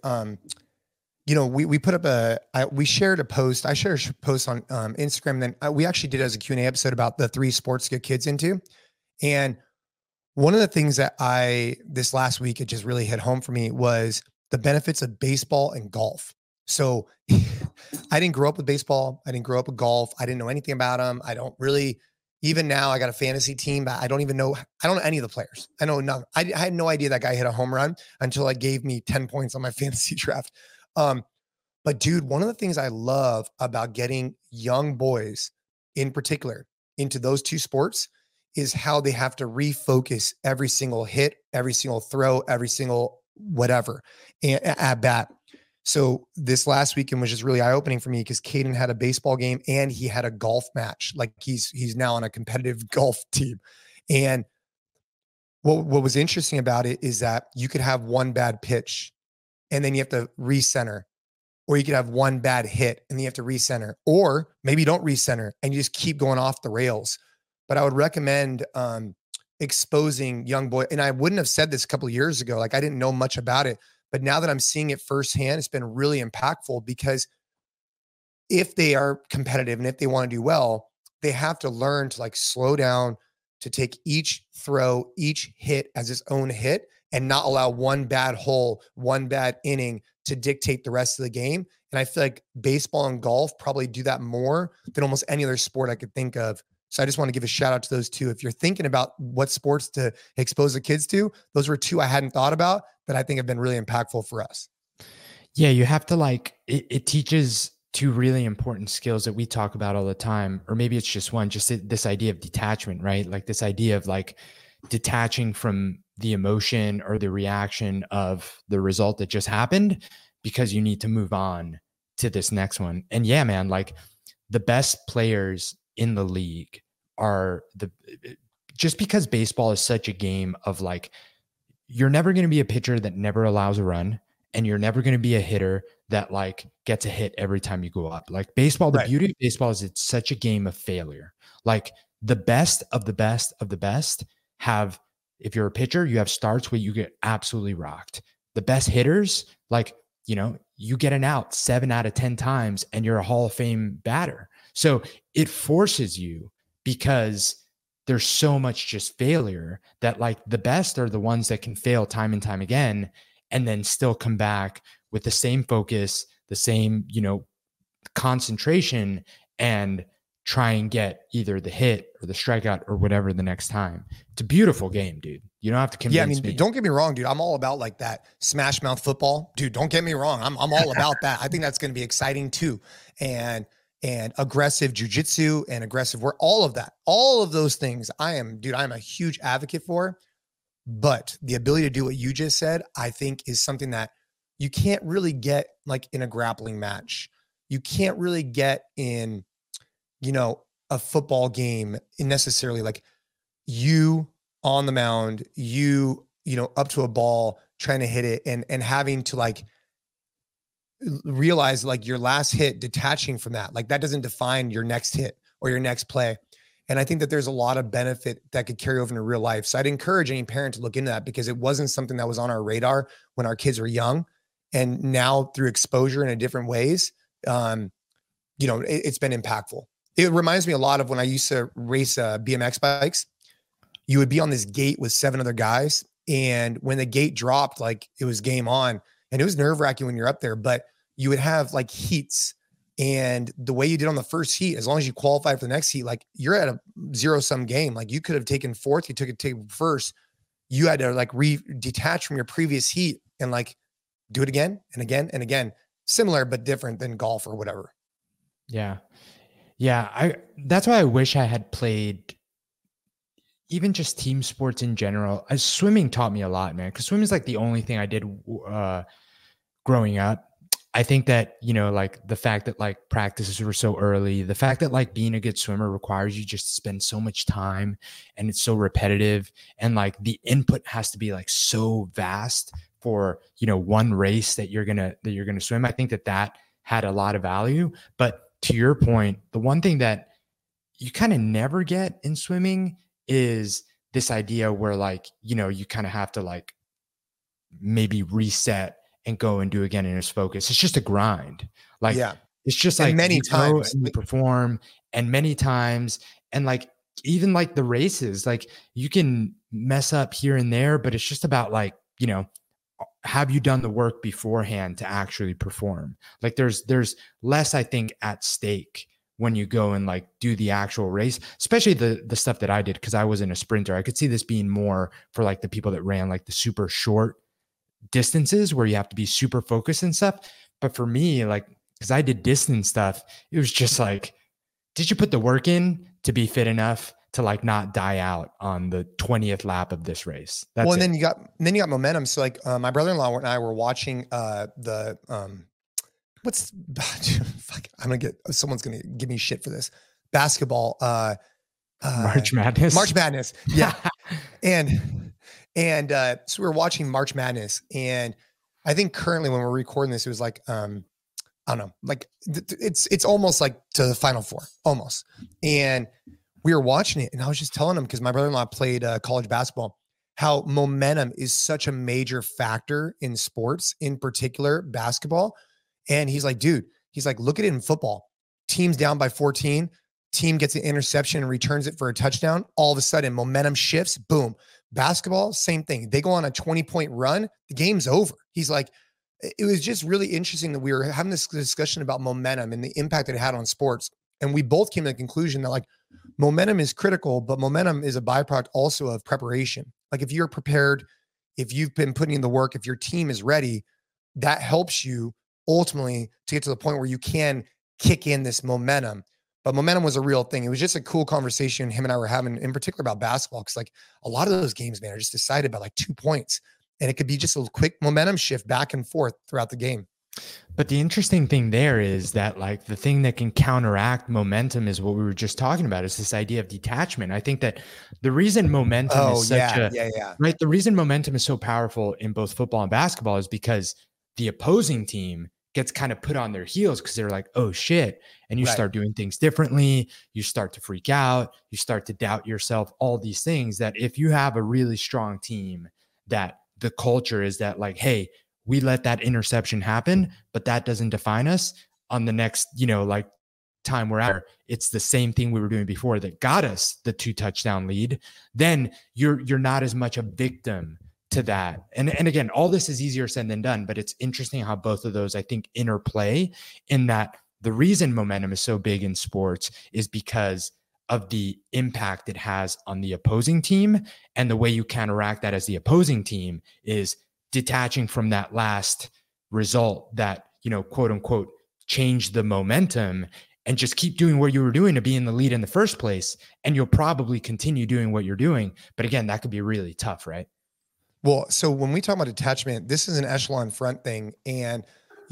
we put up we shared a post. I shared a post on Instagram. Then we actually did as a Q&A episode about the 3 sports to get kids into. And one of the things that this last week, it just really hit home for me was the benefits of baseball and golf. So I didn't grow up with baseball. I didn't grow up with golf. I didn't know anything about them. I don't really Even now, I got a fantasy team, but I don't know any of the players. I know none. I had no idea that guy hit a home run until it gave me 10 points on my fantasy draft. But dude, one of the things I love about getting young boys in particular into those two sports is how they have to refocus every single hit, every single throw, every single whatever at bat. So this last weekend was just really eye-opening for me because Caden had a baseball game and he had a golf match. Like he's now on a competitive golf team. And what was interesting about it is that you could have one bad pitch and then you have to recenter, or you could have one bad hit and then you have to recenter, or maybe you don't recenter and you just keep going off the rails. But I would recommend exposing young boy. And I wouldn't have said this a couple of years ago. Like I didn't know much about it. But now that I'm seeing it firsthand, it's been really impactful because if they are competitive and if they want to do well, they have to learn to like slow down, to take each throw, each hit as its own hit and not allow one bad hole, one bad inning to dictate the rest of the game. And I feel like baseball and golf probably do that more than almost any other sport I could think of. So I just want to give a shout out to those two. If you're thinking about what sports to expose the kids to, those were two I hadn't thought about that I think have been really impactful for us. Yeah, you have to like, it teaches two really important skills that we talk about all the time, or maybe it's just one, just this idea of detachment, right? Like this idea of like detaching from the emotion or the reaction of the result that just happened because you need to move on to this next one. And yeah, man, like the best players in the league are just because baseball is such a game of like, you're never going to be a pitcher that never allows a run, and you're never going to be a hitter that like gets a hit every time you go up. Like baseball, the beauty of baseball is it's such a game of failure. Like the best of the best of the best have, if you're a pitcher, you have starts where you get absolutely rocked. The best hitters, like, you know, you get an out 7 out of 10 times and you're a Hall of Fame batter. So it forces you, because there's so much just failure, that like the best are the ones that can fail time and time again and then still come back with the same focus, the same, you know, concentration, and try and get either the hit or the strikeout or whatever the next time. It's a beautiful game, dude. You don't have to convince me. Don't get me wrong, dude. I'm all about like that smash mouth football, dude. Don't get me wrong. I'm all about that. I think that's going to be exciting too. And aggressive jujitsu and aggressive work, all of those things. I'm a huge advocate for. But the ability to do what you just said, I think, is something that you can't really get like in a grappling match. You can't really get in, you know, a football game necessarily. Like you on the mound, you know, up to a ball, trying to hit it and having to like realize like your last hit, detaching from that. Like that doesn't define your next hit or your next play. And I think that there's a lot of benefit that could carry over into real life. So I'd encourage any parent to look into that, because it wasn't something that was on our radar when our kids were young. And now through exposure in a different ways, you know, it's been impactful. It reminds me a lot of when I used to race BMX bikes. You would be on this gate with 7 other guys. And when the gate dropped, like it was game on, and it was nerve-wracking when you're up there, but you would have like heats. And the way you did on the first heat, as long as you qualify for the next heat, like you're at a 0-sum game. Like you could have taken fourth, you took it first. You had to like detach from your previous heat and like do it again and again and again. Similar, but different than golf or whatever. Yeah. Yeah. That's why I wish I had played even just team sports in general. Swimming taught me a lot, man. Cause swimming is like the only thing I did growing up. I think that, you know, like the fact that like practices were so early, the fact that like being a good swimmer requires you just to spend so much time and it's so repetitive, and like the input has to be like so vast for, you know, one race that you're going to swim. I think that had a lot of value. But to your point, the one thing that you kind of never get in swimming is this idea where like, you know, you kind of have to like maybe reset and go and do again in his focus. It's just a grind. Like, yeah. It's just like many times you perform, and many times, and like, even like the races, like you can mess up here and there, but it's just about like, you know, have you done the work beforehand to actually perform? Like there's less, I think, at stake when you go and like do the actual race, especially the stuff that I did, because I wasn't a sprinter. I could see this being more for like the people that ran like the super short distances where you have to be super focused and stuff. But for me, like, because I did distance stuff, it was just like, did you put the work in to be fit enough to like not die out on the 20th lap of this race? That's well, and then you got momentum. So like my brother-in-law and I were watching what's fuck, someone's gonna give me shit for this basketball. March Madness. March Madness. Yeah. and so we were watching March Madness, and I think currently when we're recording this, it was like I don't know, like it's almost like to the Final Four, almost. And we were watching it, and I was just telling him, because my brother-in-law played college basketball, how momentum is such a major factor in sports, in particular basketball. And he's like, dude, look at it in football. Team's down by 14, team gets an interception and returns it for a touchdown. All of a sudden, momentum shifts. Boom. Basketball, same thing. They go on a 20-point run, the game's over. He's like, it was just really interesting that we were having this discussion about momentum and the impact that it had on sports. And we both came to the conclusion that like momentum is critical, but momentum is a byproduct also of preparation. Like if you're prepared, if you've been putting in the work, if your team is ready, that helps you ultimately to get to the point where you can kick in this momentum. But momentum was a real thing. It was just a cool conversation him and I were having, in particular about basketball, because like a lot of those games, man, are just decided by like 2 points. And it could be just a quick momentum shift back and forth throughout the game. But the interesting thing there is that like the thing that can counteract momentum is what we were just talking about, is this idea of detachment. I think that the reason momentum is such right. The reason momentum is so powerful in both football and basketball is because the opposing team gets kind of put on their heels because they're like, oh shit. And you start doing things differently. You start to freak out. You start to doubt yourself, all these things that if you have a really strong team, that the culture is that like, hey, we let that interception happen, but that doesn't define us on the next, like time we're out. It's the same thing we were doing before that got us the 2 touchdown lead. Then you're not as much a victim to that. And again, all this is easier said than done, but it's interesting how both of those, I think, interplay in that the reason momentum is so big in sports is because of the impact it has on the opposing team. And the way you counteract that as the opposing team is detaching from that last result that, quote unquote, changed the momentum, and just keep doing what you were doing to be in the lead in the first place. And you'll probably continue doing what you're doing. But again, that could be really tough, right? Well, so when we talk about detachment, this is an echelon front thing, and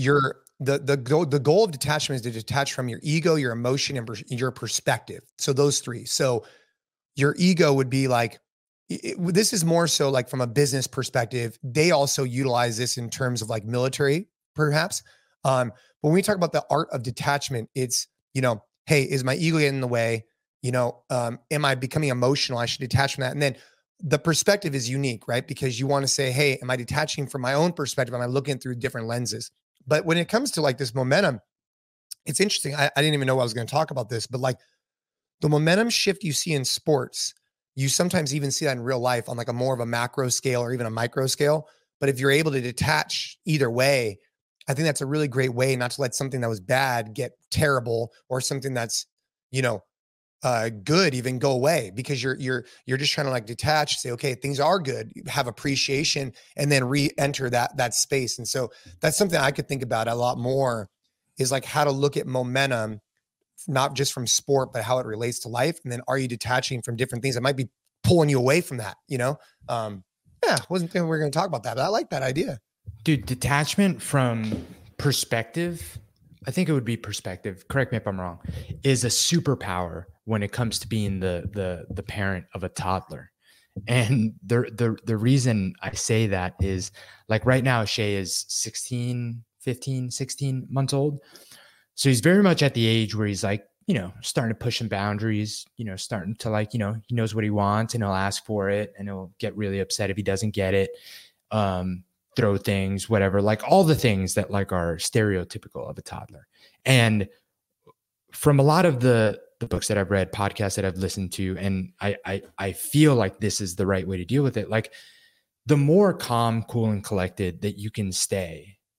the goal of detachment is to detach from your ego, your emotion, and your perspective. So those 3. So your ego would be like, this is more so like from a business perspective. They also utilize this in terms of like military, perhaps. But when we talk about the art of detachment, it's, hey, is my ego getting in the way? Am I becoming emotional? I should detach from that. And then the perspective is unique, right? Because you want to say, hey, am I detaching from my own perspective? Am I looking through different lenses? But when it comes to like this momentum, it's interesting. I didn't even know I was going to talk about this, but like the momentum shift you see in sports, you sometimes even see that in real life on like a more of a macro scale or even a micro scale. But if you're able to detach either way, I think that's a really great way not to let something that was bad get terrible, or something that's, good even go away, because you're just trying to like detach, say, okay, things are good, have appreciation, and then re-enter that space. And so that's something I could think about a lot more, is like how to look at momentum, not just from sport, but how it relates to life. And then are you detaching from different things that might be pulling you away from that? Wasn't thinking we were going to talk about that, but I like that idea. Dude, detachment from perspective, I think it would be perspective, correct me if I'm wrong, is a superpower when it comes to being the parent of a toddler. And the reason I say that is like right now, Shay is 16 months old. So he's very much at the age where he's like, starting to push some boundaries, starting to like, he knows what he wants and he'll ask for it, and he'll get really upset if he doesn't get it. Throw things, whatever, like all the things that like are stereotypical of a toddler. And from a lot of the books that I've read, podcasts that I've listened to, and I feel like this is the right way to deal with it. Like the more calm, cool, and collected that you can stay,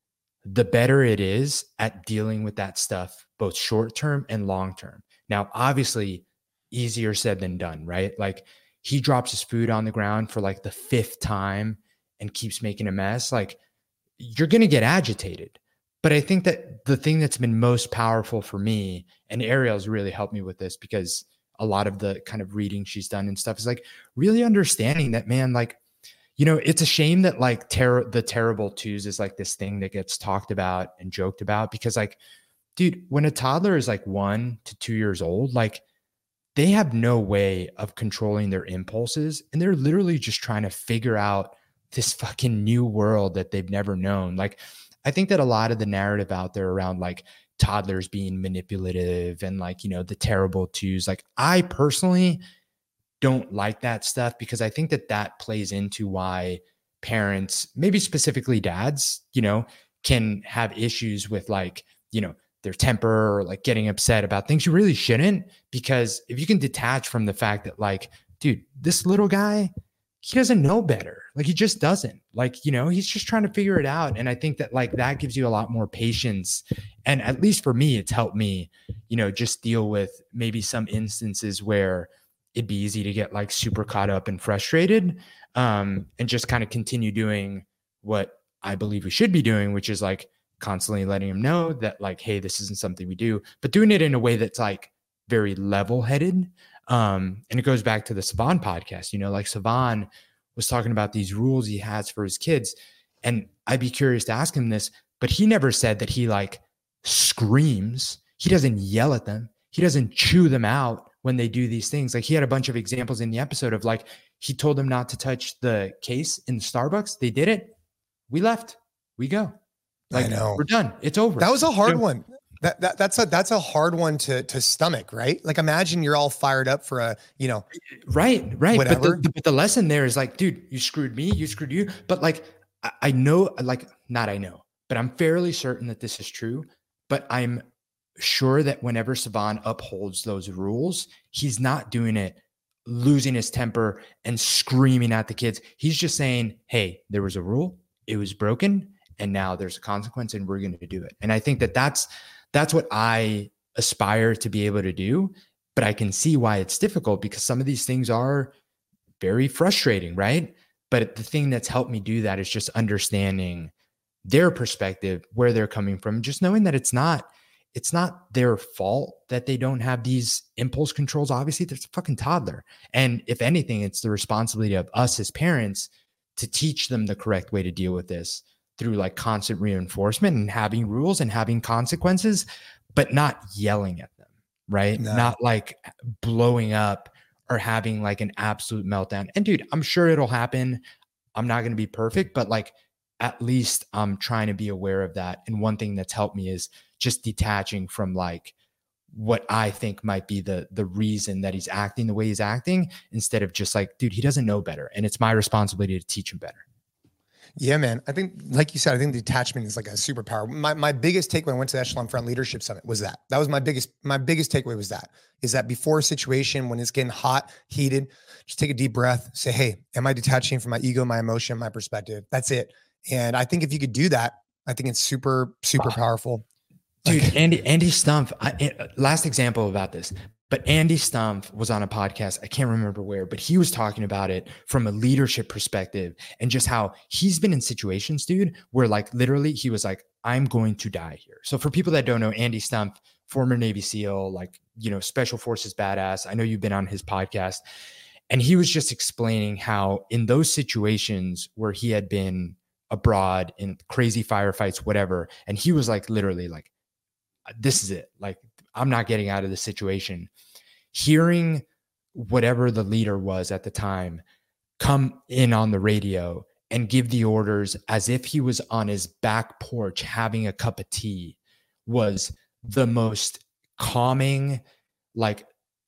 the better it is at dealing with that stuff, both short term and long term. Now, obviously, easier said than done, right? Like he drops his food on the ground for like the 5th time and keeps making a mess. Like you're going to get agitated. But I think that the thing that's been most powerful for me, and Ariel's really helped me with this because a lot of the kind of reading she's done and stuff is like really understanding that, man, like, you know, it's a shame that like the terrible twos is like this thing that gets talked about and joked about because like, dude, when a toddler is like 1 to 2 years old, like they have no way of controlling their impulses. And they're literally just trying to figure out this fucking new world that they've never known. Like, I think that a lot of the narrative out there around like toddlers being manipulative and like, you know, the terrible twos, like I personally don't like that stuff because I think that that plays into why parents, maybe specifically dads, you know, can have issues with like, you know, their temper or like getting upset about things you really shouldn't. Because if you can detach from the fact that like, dude, this little guy, he doesn't know better. Like he just doesn't. Like, you know, he's just trying to figure it out. And I think that like that gives you a lot more patience. And at least for me, it's helped me, you know, just deal with maybe some instances where it'd be easy to get like super caught up and frustrated, and just kind of continue doing what I believe we should be doing, which is like constantly letting him know that like, hey, this isn't something we do, but doing it in a way that's like very level-headed. And it goes back to the Savan podcast, you know, like Savan was talking about these rules he has for his kids. And I'd be curious to ask him this, but he never said that he like screams. He doesn't yell at them. He doesn't chew them out when they do these things. Like he had a bunch of examples in the episode of like, he told them not to touch the case in the Starbucks. They did it. We left. We go. Like, I know. We're done. It's over. That was a hard one. That's a hard one to stomach, right? Like imagine you're all fired up for a, you know, right. Whatever. But the lesson there is like, dude, you screwed me, you screwed you. But like, I know, like, not I know, but I'm fairly certain that this is true. But I'm sure that whenever Savan upholds those rules, he's not doing it losing his temper and screaming at the kids. He's just saying, hey, there was a rule, it was broken, and now there's a consequence and we're going to do it. And I think that that's what I aspire to be able to do, but I can see why it's difficult because some of these things are very frustrating, right? But the thing that's helped me do that is just understanding their perspective, where they're coming from, just knowing that it's not their fault that they don't have these impulse controls. Obviously, there's a fucking toddler. And if anything, it's the responsibility of us as parents to teach them the correct way to deal with this through like constant reinforcement and having rules and having consequences, but not yelling at them, right? No. Not like blowing up or having like an absolute meltdown. And dude, I'm sure it'll happen. I'm not going to be perfect, but like at least I'm trying to be aware of that. And one thing that's helped me is just detaching from like what I think might be the reason that he's acting the way he's acting, instead of just like, dude, he doesn't know better. And it's my responsibility to teach him better. Yeah, man. I think, like you said, I think the attachment is like a superpower. My biggest takeaway when I went to the Echelon Front Leadership Summit was that. That was my biggest takeaway was that, is that before a situation, when it's getting hot, heated, just take a deep breath, say, hey, am I detaching from my ego, my emotion, my perspective? That's it. And I think if you could do that, I think it's super, super powerful. Dude, Andy Stumpf, last example about this, but Andy Stumpf was on a podcast, I can't remember where, but he was talking about it from a leadership perspective and just how he's been in situations, dude, where like literally he was like, I'm going to die here. So for people that don't know, Andy Stumpf, former Navy SEAL, like, you know, Special Forces badass. I know you've been on his podcast. And he was just explaining how in those situations where he had been abroad in crazy firefights, whatever, and he was like, literally like, this is it. Like, I'm not getting out of this situation. Hearing whatever the leader was at the time come in on the radio and give the orders as if he was on his back porch having a cup of tea was the most calming, like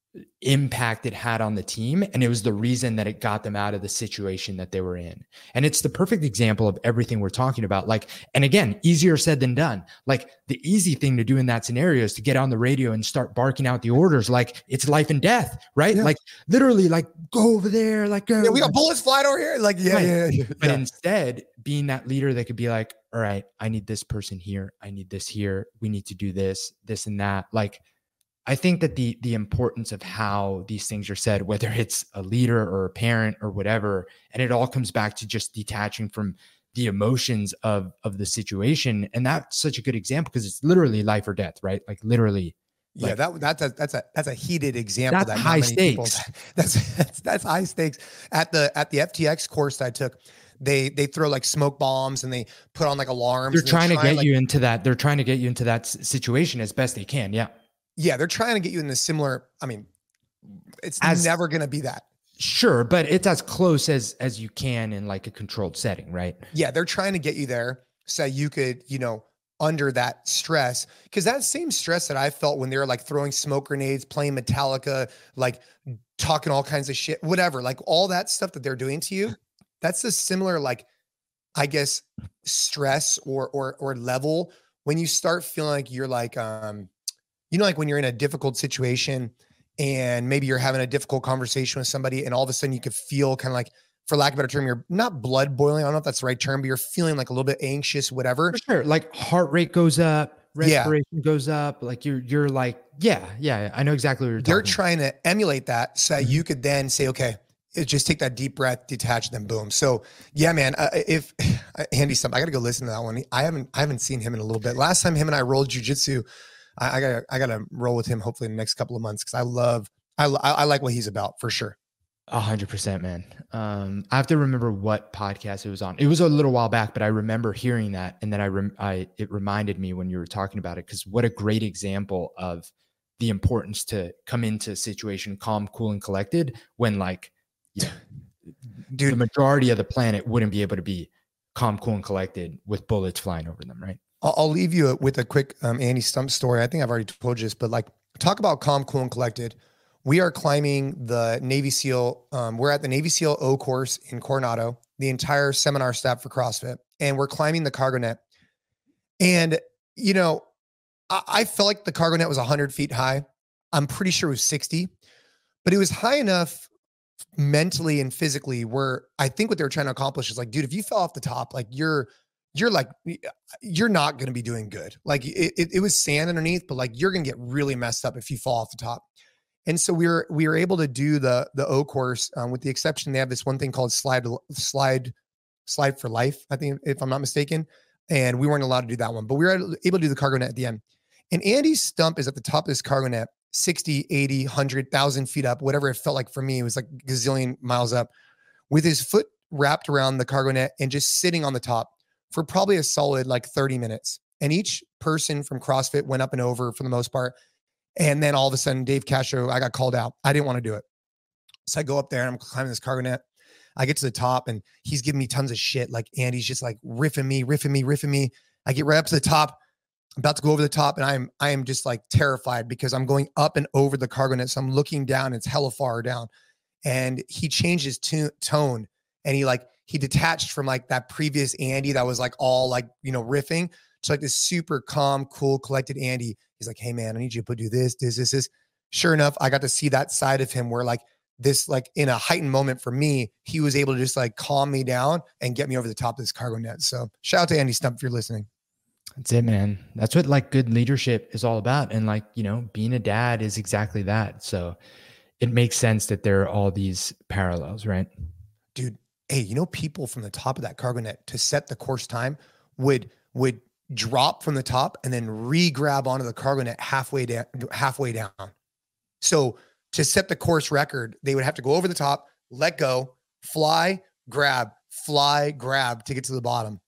impact it had on the team. And it was the reason that it got them out of the situation that they were in. And it's the perfect example of everything we're talking about. Like, and again, easier said than done. Like the easy thing to do in that scenario is to get on the radio and start barking out the orders. Like it's life and death, right? Yeah. Like literally like go over there. Like, go. Yeah, we got bullets flying over here. Like, yeah. But instead being that leader that could be like, all right, I need this person here. I need this here. We need to do this and that. Like, I think that the importance of how these things are said, whether it's a leader or a parent or whatever, and it all comes back to just detaching from the emotions of the situation. And that's such a good example because it's literally life or death, right? Like literally. Yeah, like, that's a heated example. That's high stakes. That's high stakes. At the FTX course I took, they throw like smoke bombs and they put on like alarms. They're trying to get you into that. They're trying to get you into that situation as best they can. Yeah. Yeah, they're trying to get you in the similar. I mean, it's never going to be that. Sure, but it's as close as you can in like a controlled setting, right? Yeah, they're trying to get you there so you could, under that stress. Because that same stress that I felt when they were like throwing smoke grenades, playing Metallica, like talking all kinds of shit, whatever, like all that stuff that they're doing to you, that's a similar, like, I guess, stress or level when you start feeling like you're like, like when you're in a difficult situation and maybe you're having a difficult conversation with somebody and all of a sudden you could feel kind of like, for lack of a better term, you're not blood boiling. I don't know if that's the right term, but you're feeling like a little bit anxious, whatever. For sure. Like heart rate goes up, respiration goes up. Like you're like, yeah. I know exactly what you're talking about. They're trying to emulate that so that you could then say, okay, just take that deep breath, detach, then boom. So yeah, man, if Andy, I got to go listen to that one. I haven't seen him in a little bit. Last time him and I rolled jujitsu, I gotta roll with him hopefully in the next couple of months because I like what he's about for sure. 100%, man. I have to remember what podcast it was on. It was a little while back, but I remember hearing that, and then it reminded me when you were talking about it because what a great example of the importance to come into a situation calm, cool, and collected when dude, the majority of the planet wouldn't be able to be calm, cool, and collected with bullets flying over them, right? I'll leave you with a quick Andy Stump story. I think I've already told you this, but like talk about calm, cool, and collected. We are climbing the Navy SEAL. We're at the Navy SEAL O course in Coronado, the entire seminar staff for CrossFit, and we're climbing the cargo net. And, I felt like the cargo net was 100 feet high. I'm pretty sure it was 60, but it was high enough mentally and physically where I think what they were trying to accomplish is like, dude, if you fell off the top, like you're not going to be doing good. Like it was sand underneath, but like you're going to get really messed up if you fall off the top. And so we were able to do the O course with the exception they have this one thing called slide for life, I think, if I'm not mistaken. And we weren't allowed to do that one, but we were able to do the cargo net at the end. And Andy's stump is at the top of this cargo net, 60, 80, 100, 1,000 feet up, whatever it felt like for me. It was like a gazillion miles up with his foot wrapped around the cargo net and just sitting on the top for probably a solid like 30 minutes. And each person from CrossFit went up and over for the most part. And then all of a sudden, Dave Castro, I got called out. I didn't want to do it. So I go up there and I'm climbing this cargo net. I get to the top and he's giving me tons of shit. Like Andy's just like riffing me. I get right up to the top. I'm about to go over the top and I am just like terrified because I'm going up and over the cargo net. So I'm looking down. It's hella far down. And he changed his tone and he detached from like that previous Andy that was like all like, riffing to like this super calm, cool, collected Andy. He's like, hey man, I need you to do this. Sure enough, I got to see that side of him where like this, like in a heightened moment for me, he was able to just like calm me down and get me over the top of this cargo net. So shout out to Andy Stump if you're listening. That's it, man. That's what like good leadership is all about. And like, being a dad is exactly that. So it makes sense that there are all these parallels, right? Dude, hey, people from the top of that cargo net to set the course time would drop from the top and then re-grab onto the cargo net halfway down. So to set the course record, they would have to go over the top, let go, fly, grab to get to the bottom.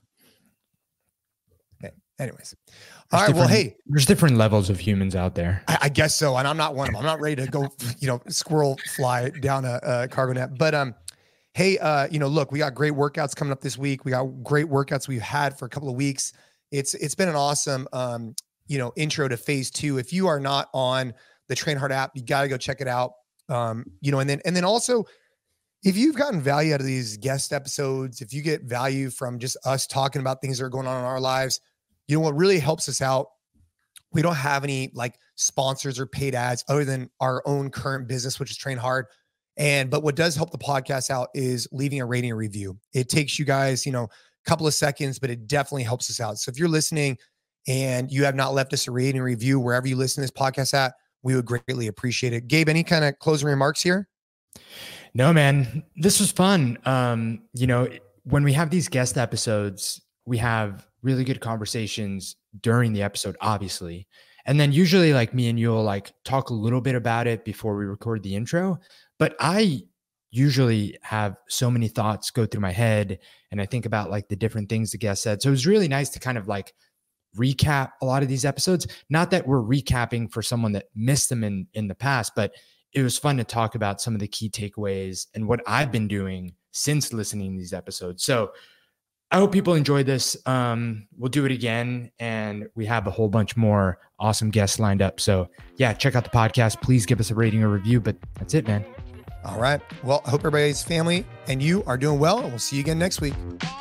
Okay. Anyways. All right. Well, hey, there's different levels of humans out there. I guess so. And I'm not one of them. I'm not ready to go, squirrel fly down a cargo net, but, hey, look, we got great workouts coming up this week. We got great workouts we've had for a couple of weeks. It's been an awesome, intro to phase 2. If you are not on the Train Hard app. You got to go check it out. And then also, if you've gotten value out of these guest episodes, if you get value from just us talking about things that are going on in our lives, what really helps us out, we don't have any like sponsors or paid ads other than our own current business, which is Train Hard. But what does help the podcast out is leaving a rating and review. It takes you guys, a couple of seconds, but it definitely helps us out. So if you're listening and you have not left us a rating and review wherever you listen to this podcast at, we would greatly appreciate it. Gabe, any kind of closing remarks here? No, man, this was fun. When we have these guest episodes, we have really good conversations during the episode, obviously. And then usually like me and you'll like talk a little bit about it before we record the intro. But I usually have so many thoughts go through my head and I think about like the different things the guest said. So it was really nice to kind of like recap a lot of these episodes. Not that we're recapping for someone that missed them in the past, but it was fun to talk about some of the key takeaways and what I've been doing since listening to these episodes. So I hope people enjoyed this. We'll do it again, and we have a whole bunch more awesome guests lined up. So yeah, check out the podcast. Please give us a rating or review, but that's it, man. All right. Well, I hope everybody's family and you are doing well, and we'll see you again next week.